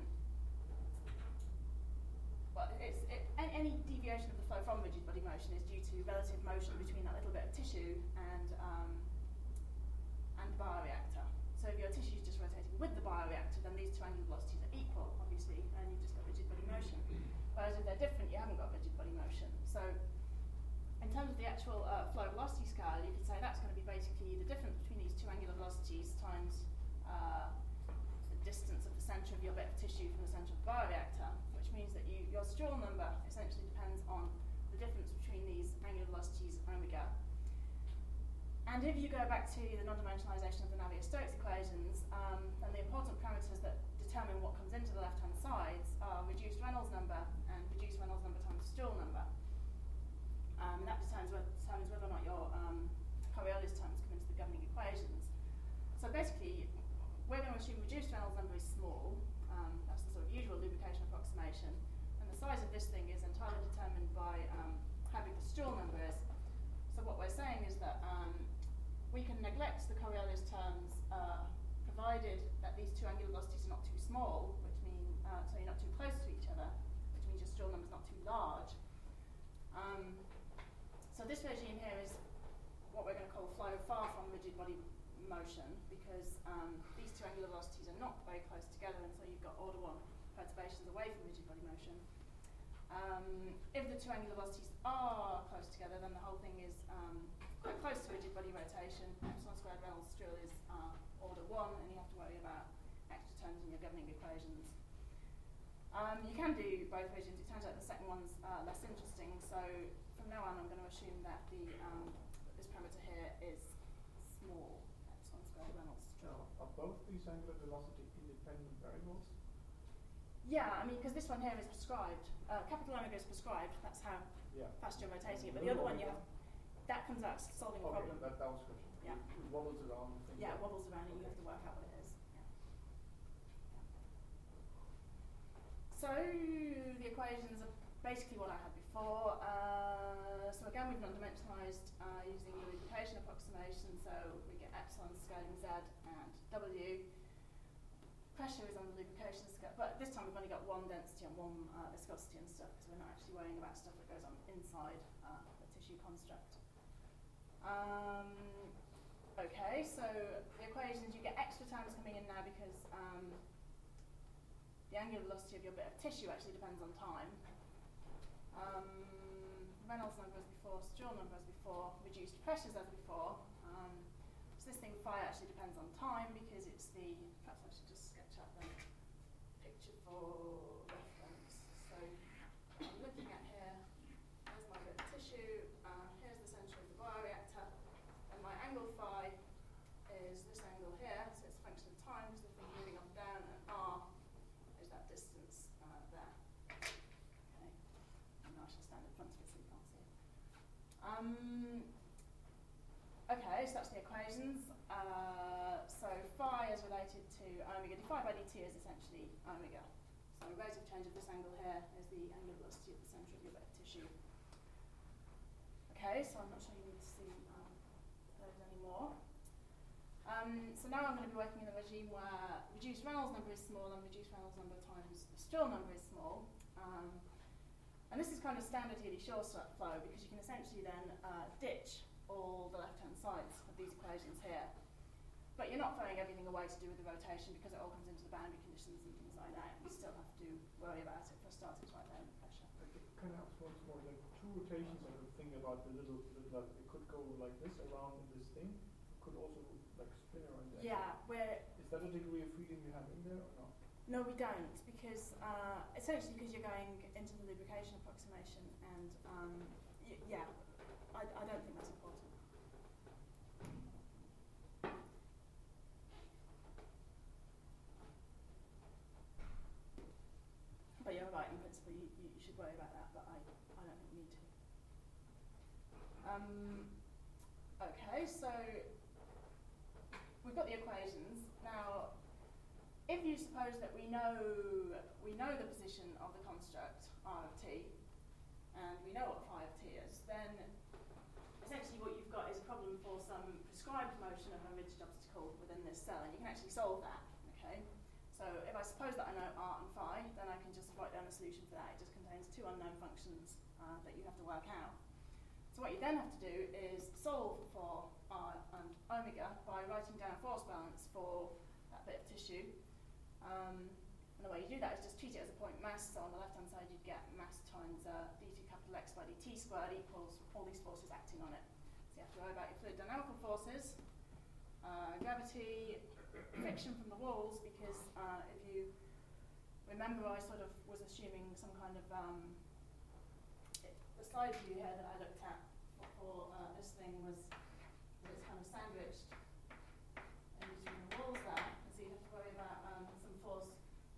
Speaker 1: any deviation of the flow from rigid body motion is due to relative motion between that little bit of tissue and the bioreactor. So if your tissue is just rotating with the bioreactor, then these two angular velocities are equal, obviously, and you've just got rigid body motion. Whereas if they're different, you haven't got rigid body motion. So in terms of the actual flow velocity scale, you could say that's going to be basically the difference between these two angular velocities times the distance of the centre of your bit of tissue from the centre of the bioreactor, which means that your Strual number essentially depends on the difference between these angular velocities omega. And if you go back to the non-dimensionalisation of the Navier-Stokes equations, then the important parameters that determine what comes into the left-hand sides are reduced Reynolds number and reduced Reynolds number times Stuhl number. And that determines whether or not your Coriolis terms come into the governing equations. So basically, we're going to assume reduced Reynolds number is small. That's the sort of usual lubrication approximation. And the size of this thing is entirely determined by how big the Stuhl number is. So what we're saying is that we can neglect the Coriolis terms provided that these two angular velocities are not too small, which means so you're not too close to each other, which means your Stuhl number is not too large. So this regime here is what we're going to call flow far from rigid body motion, because these two angular velocities are not very close together, and so you've got order 1 perturbations away from rigid body motion. If the two angular velocities are close together, then the whole thing is quite close to rigid body rotation. Epsilon squared Reynolds Stuhl is order 1, and you have to worry about extra terms in your governing equations. You can do both regimes. It turns out the second one's less interesting, so from now on I'm going to assume that this parameter here is small, epsilon squared Reynolds Stuhl.
Speaker 5: Are both these angular velocity independent variables?
Speaker 1: Yeah, I mean, because this one here is prescribed. Capital omega is prescribed, that's how fast you're rotating it, but the other one you have, that comes out solving a problem.
Speaker 5: That was the question.
Speaker 1: Yeah.
Speaker 5: It wobbles around.
Speaker 1: Yeah, it wobbles around and you have to work out what it is. So the equations are basically what I had before. So again, we've non-dimensionalized using the lubrication approximation, so we get epsilon scaling Z and W. Pressure is on the lubrication scale, but this time we've only got one density and one viscosity and stuff, because we're not actually worrying about stuff that goes on inside the tissue construct. Okay, so the equations, you get extra terms coming in now because the angular velocity of your bit of tissue actually depends on time. Reynolds number as before, Stuhl number as before, reduced pressures as before. So this thing phi actually depends on time because it's the, perhaps I should just sketch out the picture for reference. So I'm looking at here, there's my bit of tissue, here's the centre of the bioreactor, and my angle phi is this angle here, so it's a function of time because the thing moving up down, and r is that distance there. Okay, and now I should stand in front of it so you can't see it. Okay, so that's the equations. So phi is related to omega. Phi by dt is essentially omega. So relative change of this angle here is the angular velocity at the centre of your bit of tissue. Okay, so I'm not sure you need to see those anymore. So now I'm going to be working in a regime where reduced Reynolds number is small and reduced Reynolds number times the Stuhl number is small. And this is kind of standard Healy-Shaw's flow because you can essentially then ditch all the left-hand sides of these equations here. But you're not throwing everything away to do with the rotation because it all comes into the boundary conditions and things like that. You still have to worry about it for starters right there in the pressure.
Speaker 5: Can I ask once more, like two rotations I could think about the little, like it could go like this around in this thing, it could also like spin around there.
Speaker 1: Yeah,
Speaker 5: Is that a degree of freedom you have in there or not?
Speaker 1: no, we don't, because essentially because you're going into the lubrication approximation and yeah, I don't think that's important. But you're right, in principle you should worry about that, but I don't think you need to. Okay, so we've got the equations. Now, if you suppose that we know the position of the construct R of t, and we know what phi of t is, then essentially what you've got is a problem for some prescribed motion of a rigid obstacle within this cell, and you can actually solve that. Okay. So if I suppose that I know r and phi, then I can just write down a solution for that. It just contains two unknown functions that you have to work out. So what you then have to do is solve for r and omega by writing down a force balance for that bit of tissue. And the way you do that is just treat it as a point mass. So on the left-hand side you get mass times d2 capital X by dt squared equals all these forces acting on it. So you have to worry about your fluid dynamical forces, gravity, friction from the walls, because if you remember I sort of was assuming some kind of the slide view here that I looked at for this thing was that it's kind of sandwiched in between the walls there, and so you have to worry about some force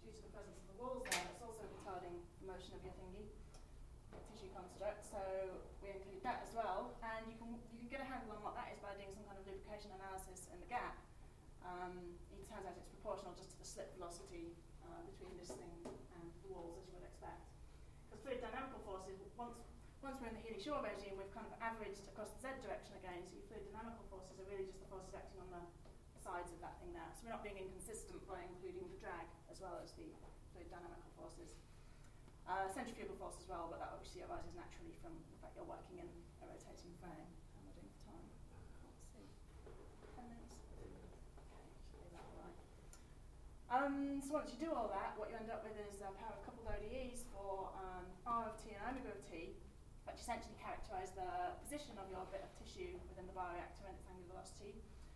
Speaker 1: get a handle on what that is by doing some kind of lubrication analysis in the gap, it turns out it's proportional just to the slip velocity between this thing and the walls, as you would expect. Because fluid dynamical forces, once we're in the Healy-Shore regime, we've kind of averaged across the z direction again, so your fluid dynamical forces are really just the forces acting on the sides of that thing there. So we're not being inconsistent by including the drag as well as the fluid dynamical forces. Centrifugal force as well, but that obviously arises naturally from the fact you're working in a rotating frame. And we're doing for time. Let's see. 10 minutes? Okay, should be that all right. So once you do all that, what you end up with is a pair of coupled ODEs for R of t and omega of t, which essentially characterise the position of your bit of tissue within the bioreactor and its angular velocity.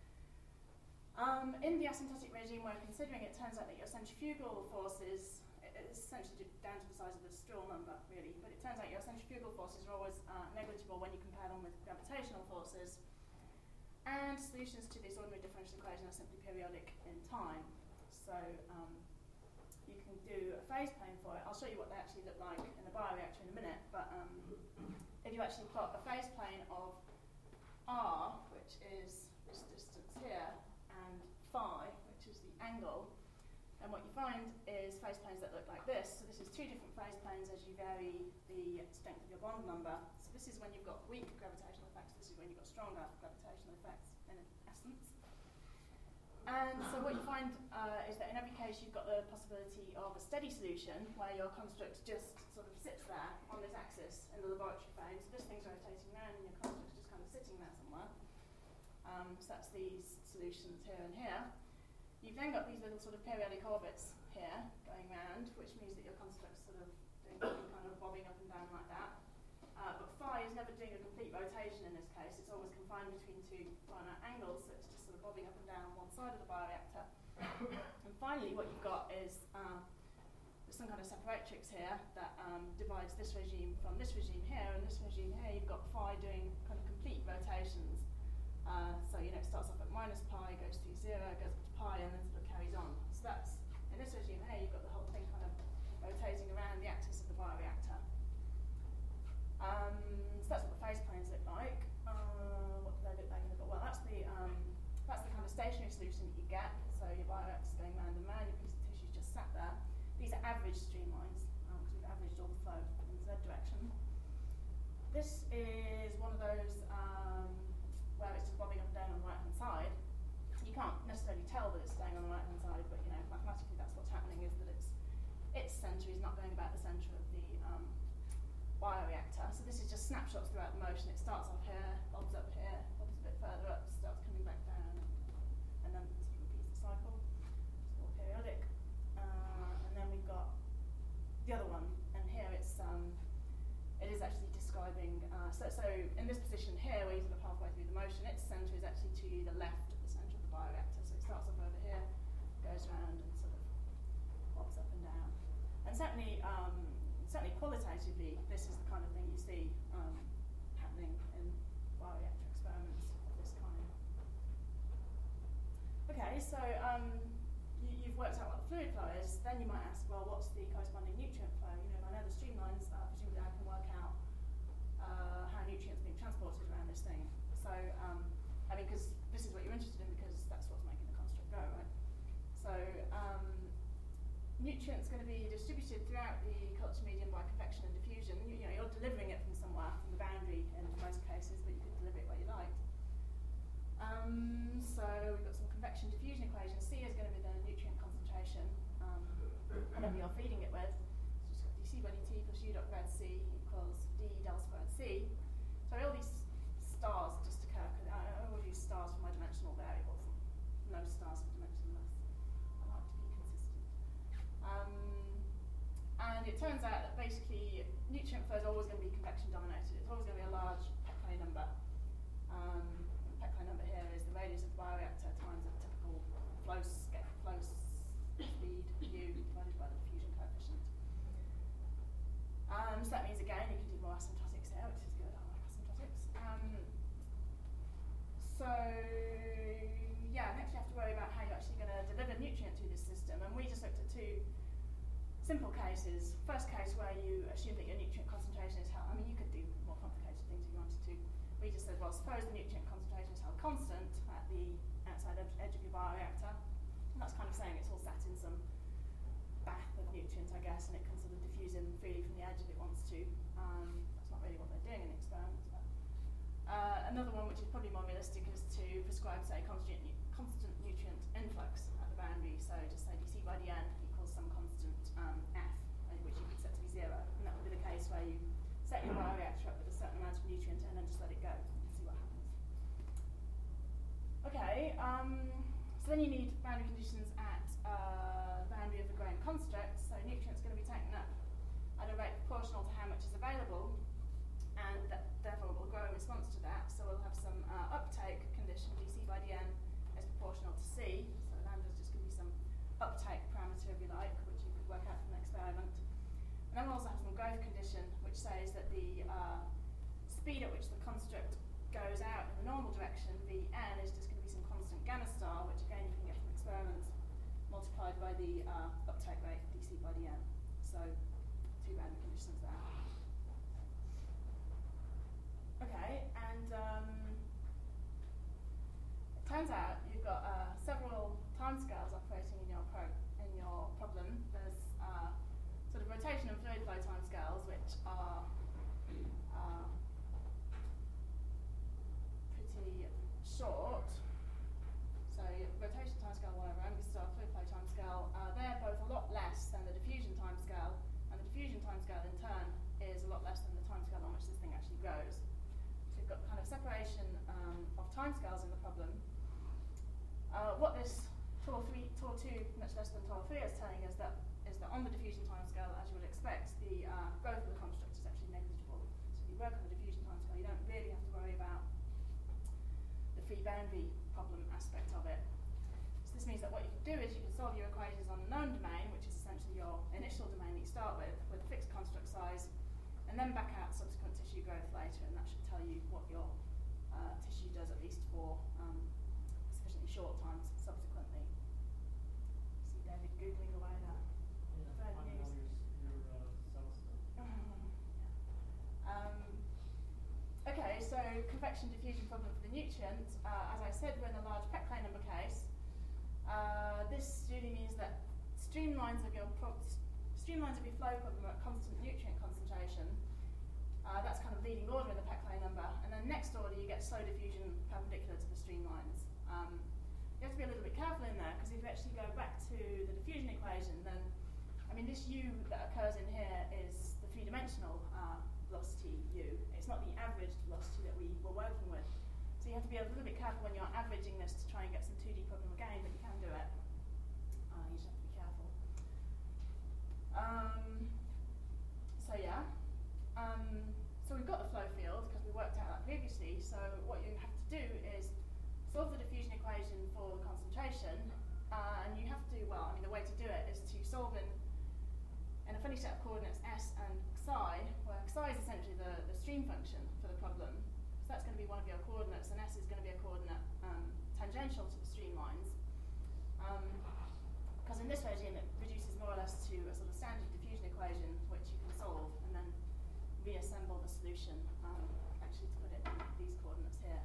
Speaker 1: In the asymptotic regime we're considering, it turns out that your centrifugal forces, it's essentially down to the size of the straw number, really, but it turns out your centrifugal forces are always negligible when you compare them with gravitational forces. And solutions to this ordinary differential equation are simply periodic in time. So you can do a phase plane for it. I'll show you what they actually look like in the bioreactor in a minute, but if you actually plot a phase plane of r, which is this distance here, and phi, which is the angle, and what you find is phase planes that look like this. So this is two different phase planes as you vary the strength of your bond number. So this is when you've got weak gravitational effects, this is when you've got stronger gravitational effects in essence. And so what you find is that in every case you've got the possibility of a steady solution where your construct just sort of sits there on this axis in the laboratory frame. So this thing's rotating around and your construct's just kind of sitting there somewhere. So that's these solutions here and here. You've then got these little sort of periodic orbits here going round, which means that your construct's sort of doing kind of bobbing up and down like that. But phi is never doing a complete rotation in this case. It's always confined between two finite angles, so it's just sort of bobbing up and down on one side of the bioreactor. And finally, what you've got is there's some kind of separatrix here that divides this regime from this regime here, and this regime here you've got phi doing kind of complete rotations. So it starts off at minus pi, goes through 0, goes up to pi, and then sort of carries on. So that's, in this regime here, you've got the whole thing kind of rotating around the axis of the bioreactor. So that's what the phase planes look like. What do they look like? Well, that's the kind of stationary solution that you get. So your bioreactor's going round and round, your piece of tissue's just sat there. These are average streamlines, because we've averaged all the flow in the z direction. This is one of those where it's just bobbing up and down on the right-hand side. You can't necessarily tell that it's staying on the right-hand side, but mathematically that's what's happening, is that its centre is not going about the centre of the bioreactor. So this is just snapshots throughout the motion. It starts off here, bobs up here, bobs a bit further up, starts coming back down, and then sort of repeats the cycle. It's all periodic. And then we've got the other one, and here it is actually describing, so in this position here, where you're sort of halfway through the motion, its centre is actually to the left of the centre of the bioreactor. So it starts off over here, goes around and sort of bobs up and down. And certainly qualitatively, this is the kind of thing you see happening in bioreactor experiments of this kind. Okay, so you've worked out what the fluid flow is. Then you might ask, well, what's the corresponding nutrient flow? I know the streamlines, presumably I can work out how nutrients are being transported around this thing. So, because this is what you're interested in, because that's what's making the construct go, right? So, nutrients going to be distributed throughout the culture medium by convection and diffusion. You're delivering it from somewhere, from the boundary in most cases, but you could deliver it where you like. So we've got some convection diffusion equations. C is going to be the nutrient concentration, whatever you're feeding it with. So it's just got dc by dt plus u dot grad c equals d del squared c. So all these stars just occur, because I always use stars for my dimensional variables, no stars for dimensionless. I like to be consistent. And it turns out that basically nutrient flow is always going to be convection dominated. It's always going to be a large Peclet number. The Peclet number here is the radius of the bioreactor times a typical flow speed u divided by the diffusion coefficient. So that means again you can do more asymptotics here, which is good. I like asymptotics. So yeah, next you have to worry about how you're actually going to deliver nutrient to this system, and we just looked at two simple cases. First case where you assume that your nutrient concentration is you could do more complicated things if you wanted to. We just said, well, suppose the nutrient concentration is held constant at the outside edge of your bioreactor. And that's kind of saying it's all sat in some bath of nutrients, I guess, and it can sort of diffuse in freely from the edge if it wants to. That's not really what they're doing in the experiments. But another one, which is probably more realistic, is to prescribe, say, constant nutrient influx at the boundary. So just say dC by dN equals some constant F, which you could set to be 0. And that would be the case where you set your bioreactor up with a certain amount of nutrient and then just let it go and see what happens. Okay, so then you need boundary conditions at boundary of the growing construct. So nutrients are going to be taken up at a rate proportional to how much is available, and that therefore will grow in response to that. So we'll have some uptake condition, dC by dN is proportional to C. So lambda is just going to be some uptake parameter, if you like, which you could work out from the experiment. And then we'll also have some growth condition, which says that the speed at which the construct goes out in the normal direction, Vn, is just going to be some constant gamma star, which again you can get from experiments, multiplied by the uptake rate, dC by dN. So two boundary conditions there. Okay, and it turns out you've got several timescales operating in your problem. There's sort of rotation and fluid flow timescales, which are pretty short. So rotation timescale 1 over m star, fluid flow timescale, they're both a lot less than the diffusion timescale, and the diffusion timescale in turn is a lot less than the timescale on which this thing actually grows. So you've got kind of separation of timescales in the problem. What this TOR 2 much less than TOR 3 is telling us is that on the diffusion timescale, as you would expect, the growth of the construct is actually negligible. So if you work on the diffusion timescale, you don't really have to worry about the free boundary problem aspect of it. So this means that what you can do is you can solve your equations on a known domain, which is essentially your initial domain that you start with a fixed construct size, and then back out subsequent tissue growth later, and that should tell you what your tissue does, at least for sufficiently short times subsequently. See David Googling away there. Okay, so convection diffusion problem for the nutrient. As I said, we're in a large Peclet number case. This really means that streamlines of your flow problem are at constant nutrient concentration. That's kind of leading order in the Peclet number, and then next order you get slow diffusion perpendicular to the streamlines. You have to be a little bit careful in there, because if you actually go back to the diffusion equation, then this U that occurs in here is the three-dimensional velocity U. It's not the averaged velocity that we were working with. So you have to be a little bit careful when you're averaging this to try and get some 2D problem again, but you can do it. You just have to be careful. So we've got the flow field, because we worked out that previously. So what you have to do is solve the diffusion equation for the concentration, and you have to, the way to do it is to solve in a funny set of coordinates S and psi, where psi is essentially the stream function for the problem. So that's going to be one of your coordinates, and S is going to be a coordinate tangential to the streamlines. Because in this regime it reduces more or less to a sort of standard diffusion equation, which you can solve and then reassemble the solution, actually to put it in these coordinates here.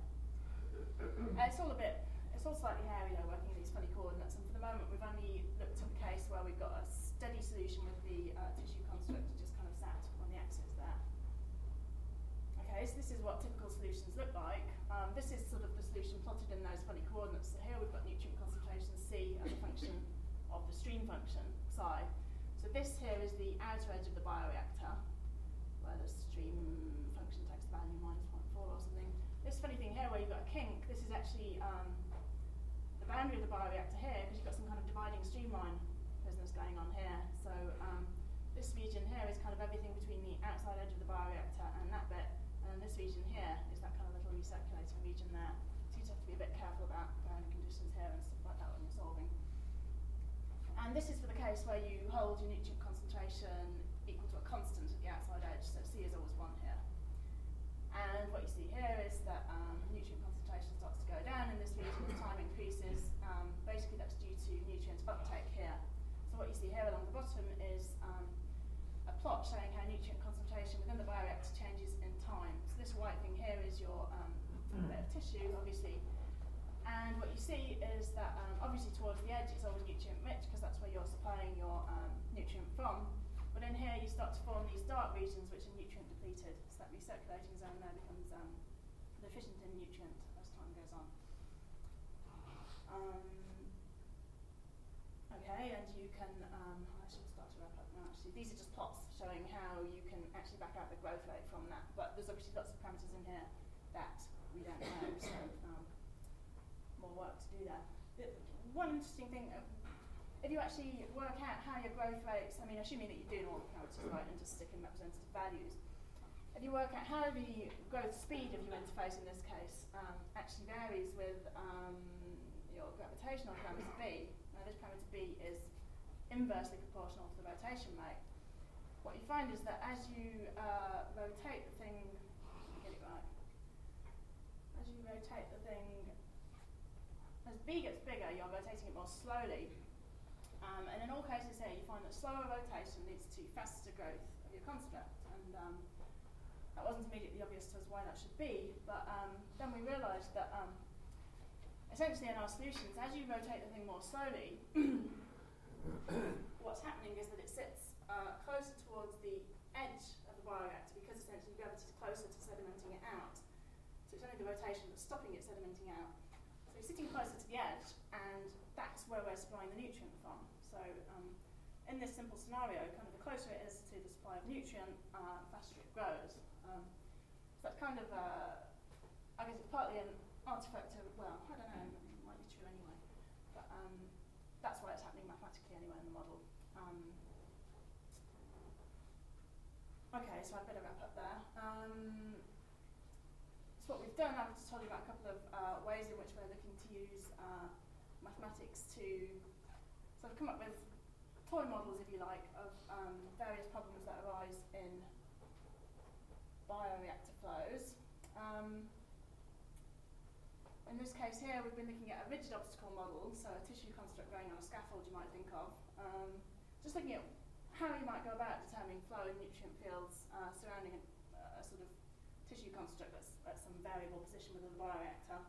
Speaker 1: It's all slightly hairy though, working in these funny coordinates, and for the moment we've only looked at the case where we've got a steady solution with the tissue construct just kind of sat on the axis there. Okay, so this is what typical solutions look like. This is sort of the solution plotted in those funny coordinates. So here we've got nutrient concentration C as a function of the stream function, psi. So this here is the outer edge of the bioreactor, where the stream function takes the value -0.4 or something. This funny thing here where you've got a kink, this is actually the boundary of the bioreactor here, because you've got some kind of dividing streamline business going on here. So this region here is kind of everything between the outside edge of the bioreactor and that bit, and then this region here is that kind of little recirculating region there. So you just have to be a bit careful about boundary conditions here and stuff like that when you're solving. And this is for the case where you hold your nutrient concentration equal to a constant at the outside edge, so C is always 1 here. And what you see here is that nutrient concentration starts to go down in this region as time increases. Basically that's due to nutrient uptake here. So what you see here along the bottom is a plot showing how nutrient concentration within the bioreactor changes in time. So this white thing here is your tissue, obviously. And what you see is that obviously towards the edge it's always nutrient rich because that's where you're supplying your nutrient from. But in here you start to form these dark regions which are nutrient depleted. So that recirculating zone there becomes deficient in nutrient as time goes on. Okay, and you can, I should start to wrap up now actually. These are just plots showing how you can actually back out the growth rate from that. But there's obviously lots of parameters in here that we don't know, so more work to do there. One interesting thing, if you actually work out how your growth rates, I mean assuming that you're doing all the parameters right and just sticking representative values, if you work out how the growth speed of your interface in this case actually varies with your gravitational parameter B. Now this parameter B is inversely proportional to the rotation rate. What you find is that as you rotate the thing, get it right, as you rotate the thing, as B gets bigger, you're rotating it more slowly. And in all cases here, you find that slower rotation leads to faster growth of your construct. And that wasn't immediately obvious to us why that should be, but then we realised that essentially in our solutions, as you rotate the thing more slowly, what's happening is that it sits closer towards the edge of the bioreactor because essentially gravity is closer to sedimenting it out. So it's only the rotation that's stopping it sedimenting out. So you're sitting closer to the edge, and that's where we're supplying the nutrient from. So in this simple scenario, kind of the closer it is to the supply of nutrient, faster it grows. So that's kind of, I guess it's partly an artifact of, well, I don't know, it might be true anyway. But that's why it's happening mathematically anyway in the model. Okay, so I'd better wrap up there. So what we've done, I've just told you about a couple of ways in which we're looking to use mathematics to sort of come up with toy models, if you like, of various problems that arise in bioreactor flows. In this case here, we've been looking at a rigid obstacle model, so a tissue construct growing on a scaffold you might think of. Just looking at how you might go about determining flow in nutrient fields surrounding a sort of tissue construct that's at some variable position within the bioreactor.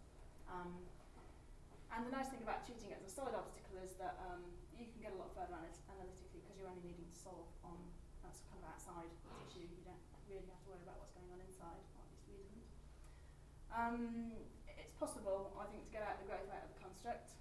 Speaker 1: And the nice thing about treating it as a solid obstacle is that you can get a lot further analytically because you're only needing to solve on that's kind of outside the tissue. You don't really have to worry about what's going on inside, or at least we didn't. It's possible, I think, to get out the growth rate of the construct.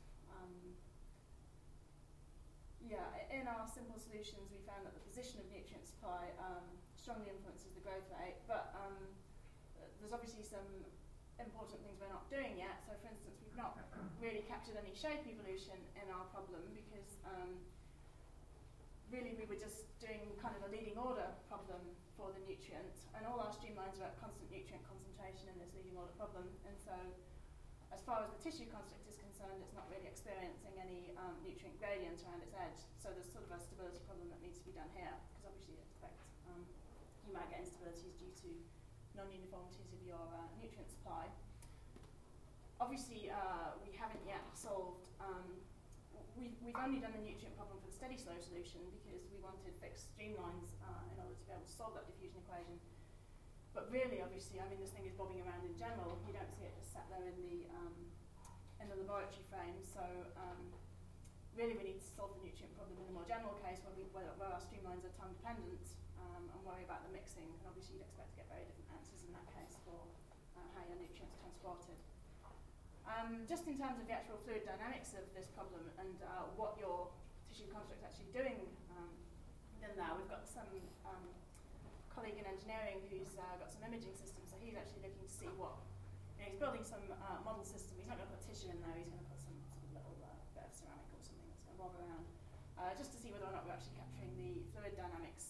Speaker 1: Yeah, in our simple solutions, we found that the position of nutrient supply strongly influences the growth rate, but there's obviously some important things we're not doing yet. So, for instance, we've not really captured any shape evolution in our problem because really we were just doing kind of a leading order problem for the nutrient, and all our streamlines are at constant nutrient concentration in this leading order problem, and so as far as the tissue construct is concerned, it's not really experiencing any nutrient gradient around its edge. So there's sort of a stability problem that needs to be done here, because obviously you expect you might get instabilities due to non-uniformities of your nutrient supply. Obviously, we haven't yet solved, we've only done the nutrient problem for the steady slow solution because we wanted fixed streamlines in order to be able to solve that diffusion equation. But really, obviously, I mean, this thing is bobbing around in general. You don't see it just sat there in the laboratory frame. So really, we need to solve the nutrient problem in the more general case where our streamlines are time dependent and worry about the mixing. And obviously, you'd expect to get very different answers in that case for how your nutrients are transported. Just in terms of the actual fluid dynamics of this problem and what your tissue construct is actually doing within there, we've got some colleague in engineering who's got some imaging systems, so he's actually looking to see what, he's building some model system. He's not going to put tissue in there, he's going to put some sort of little bit of ceramic or something that's going to bob around, just to see whether or not we're actually capturing the fluid dynamics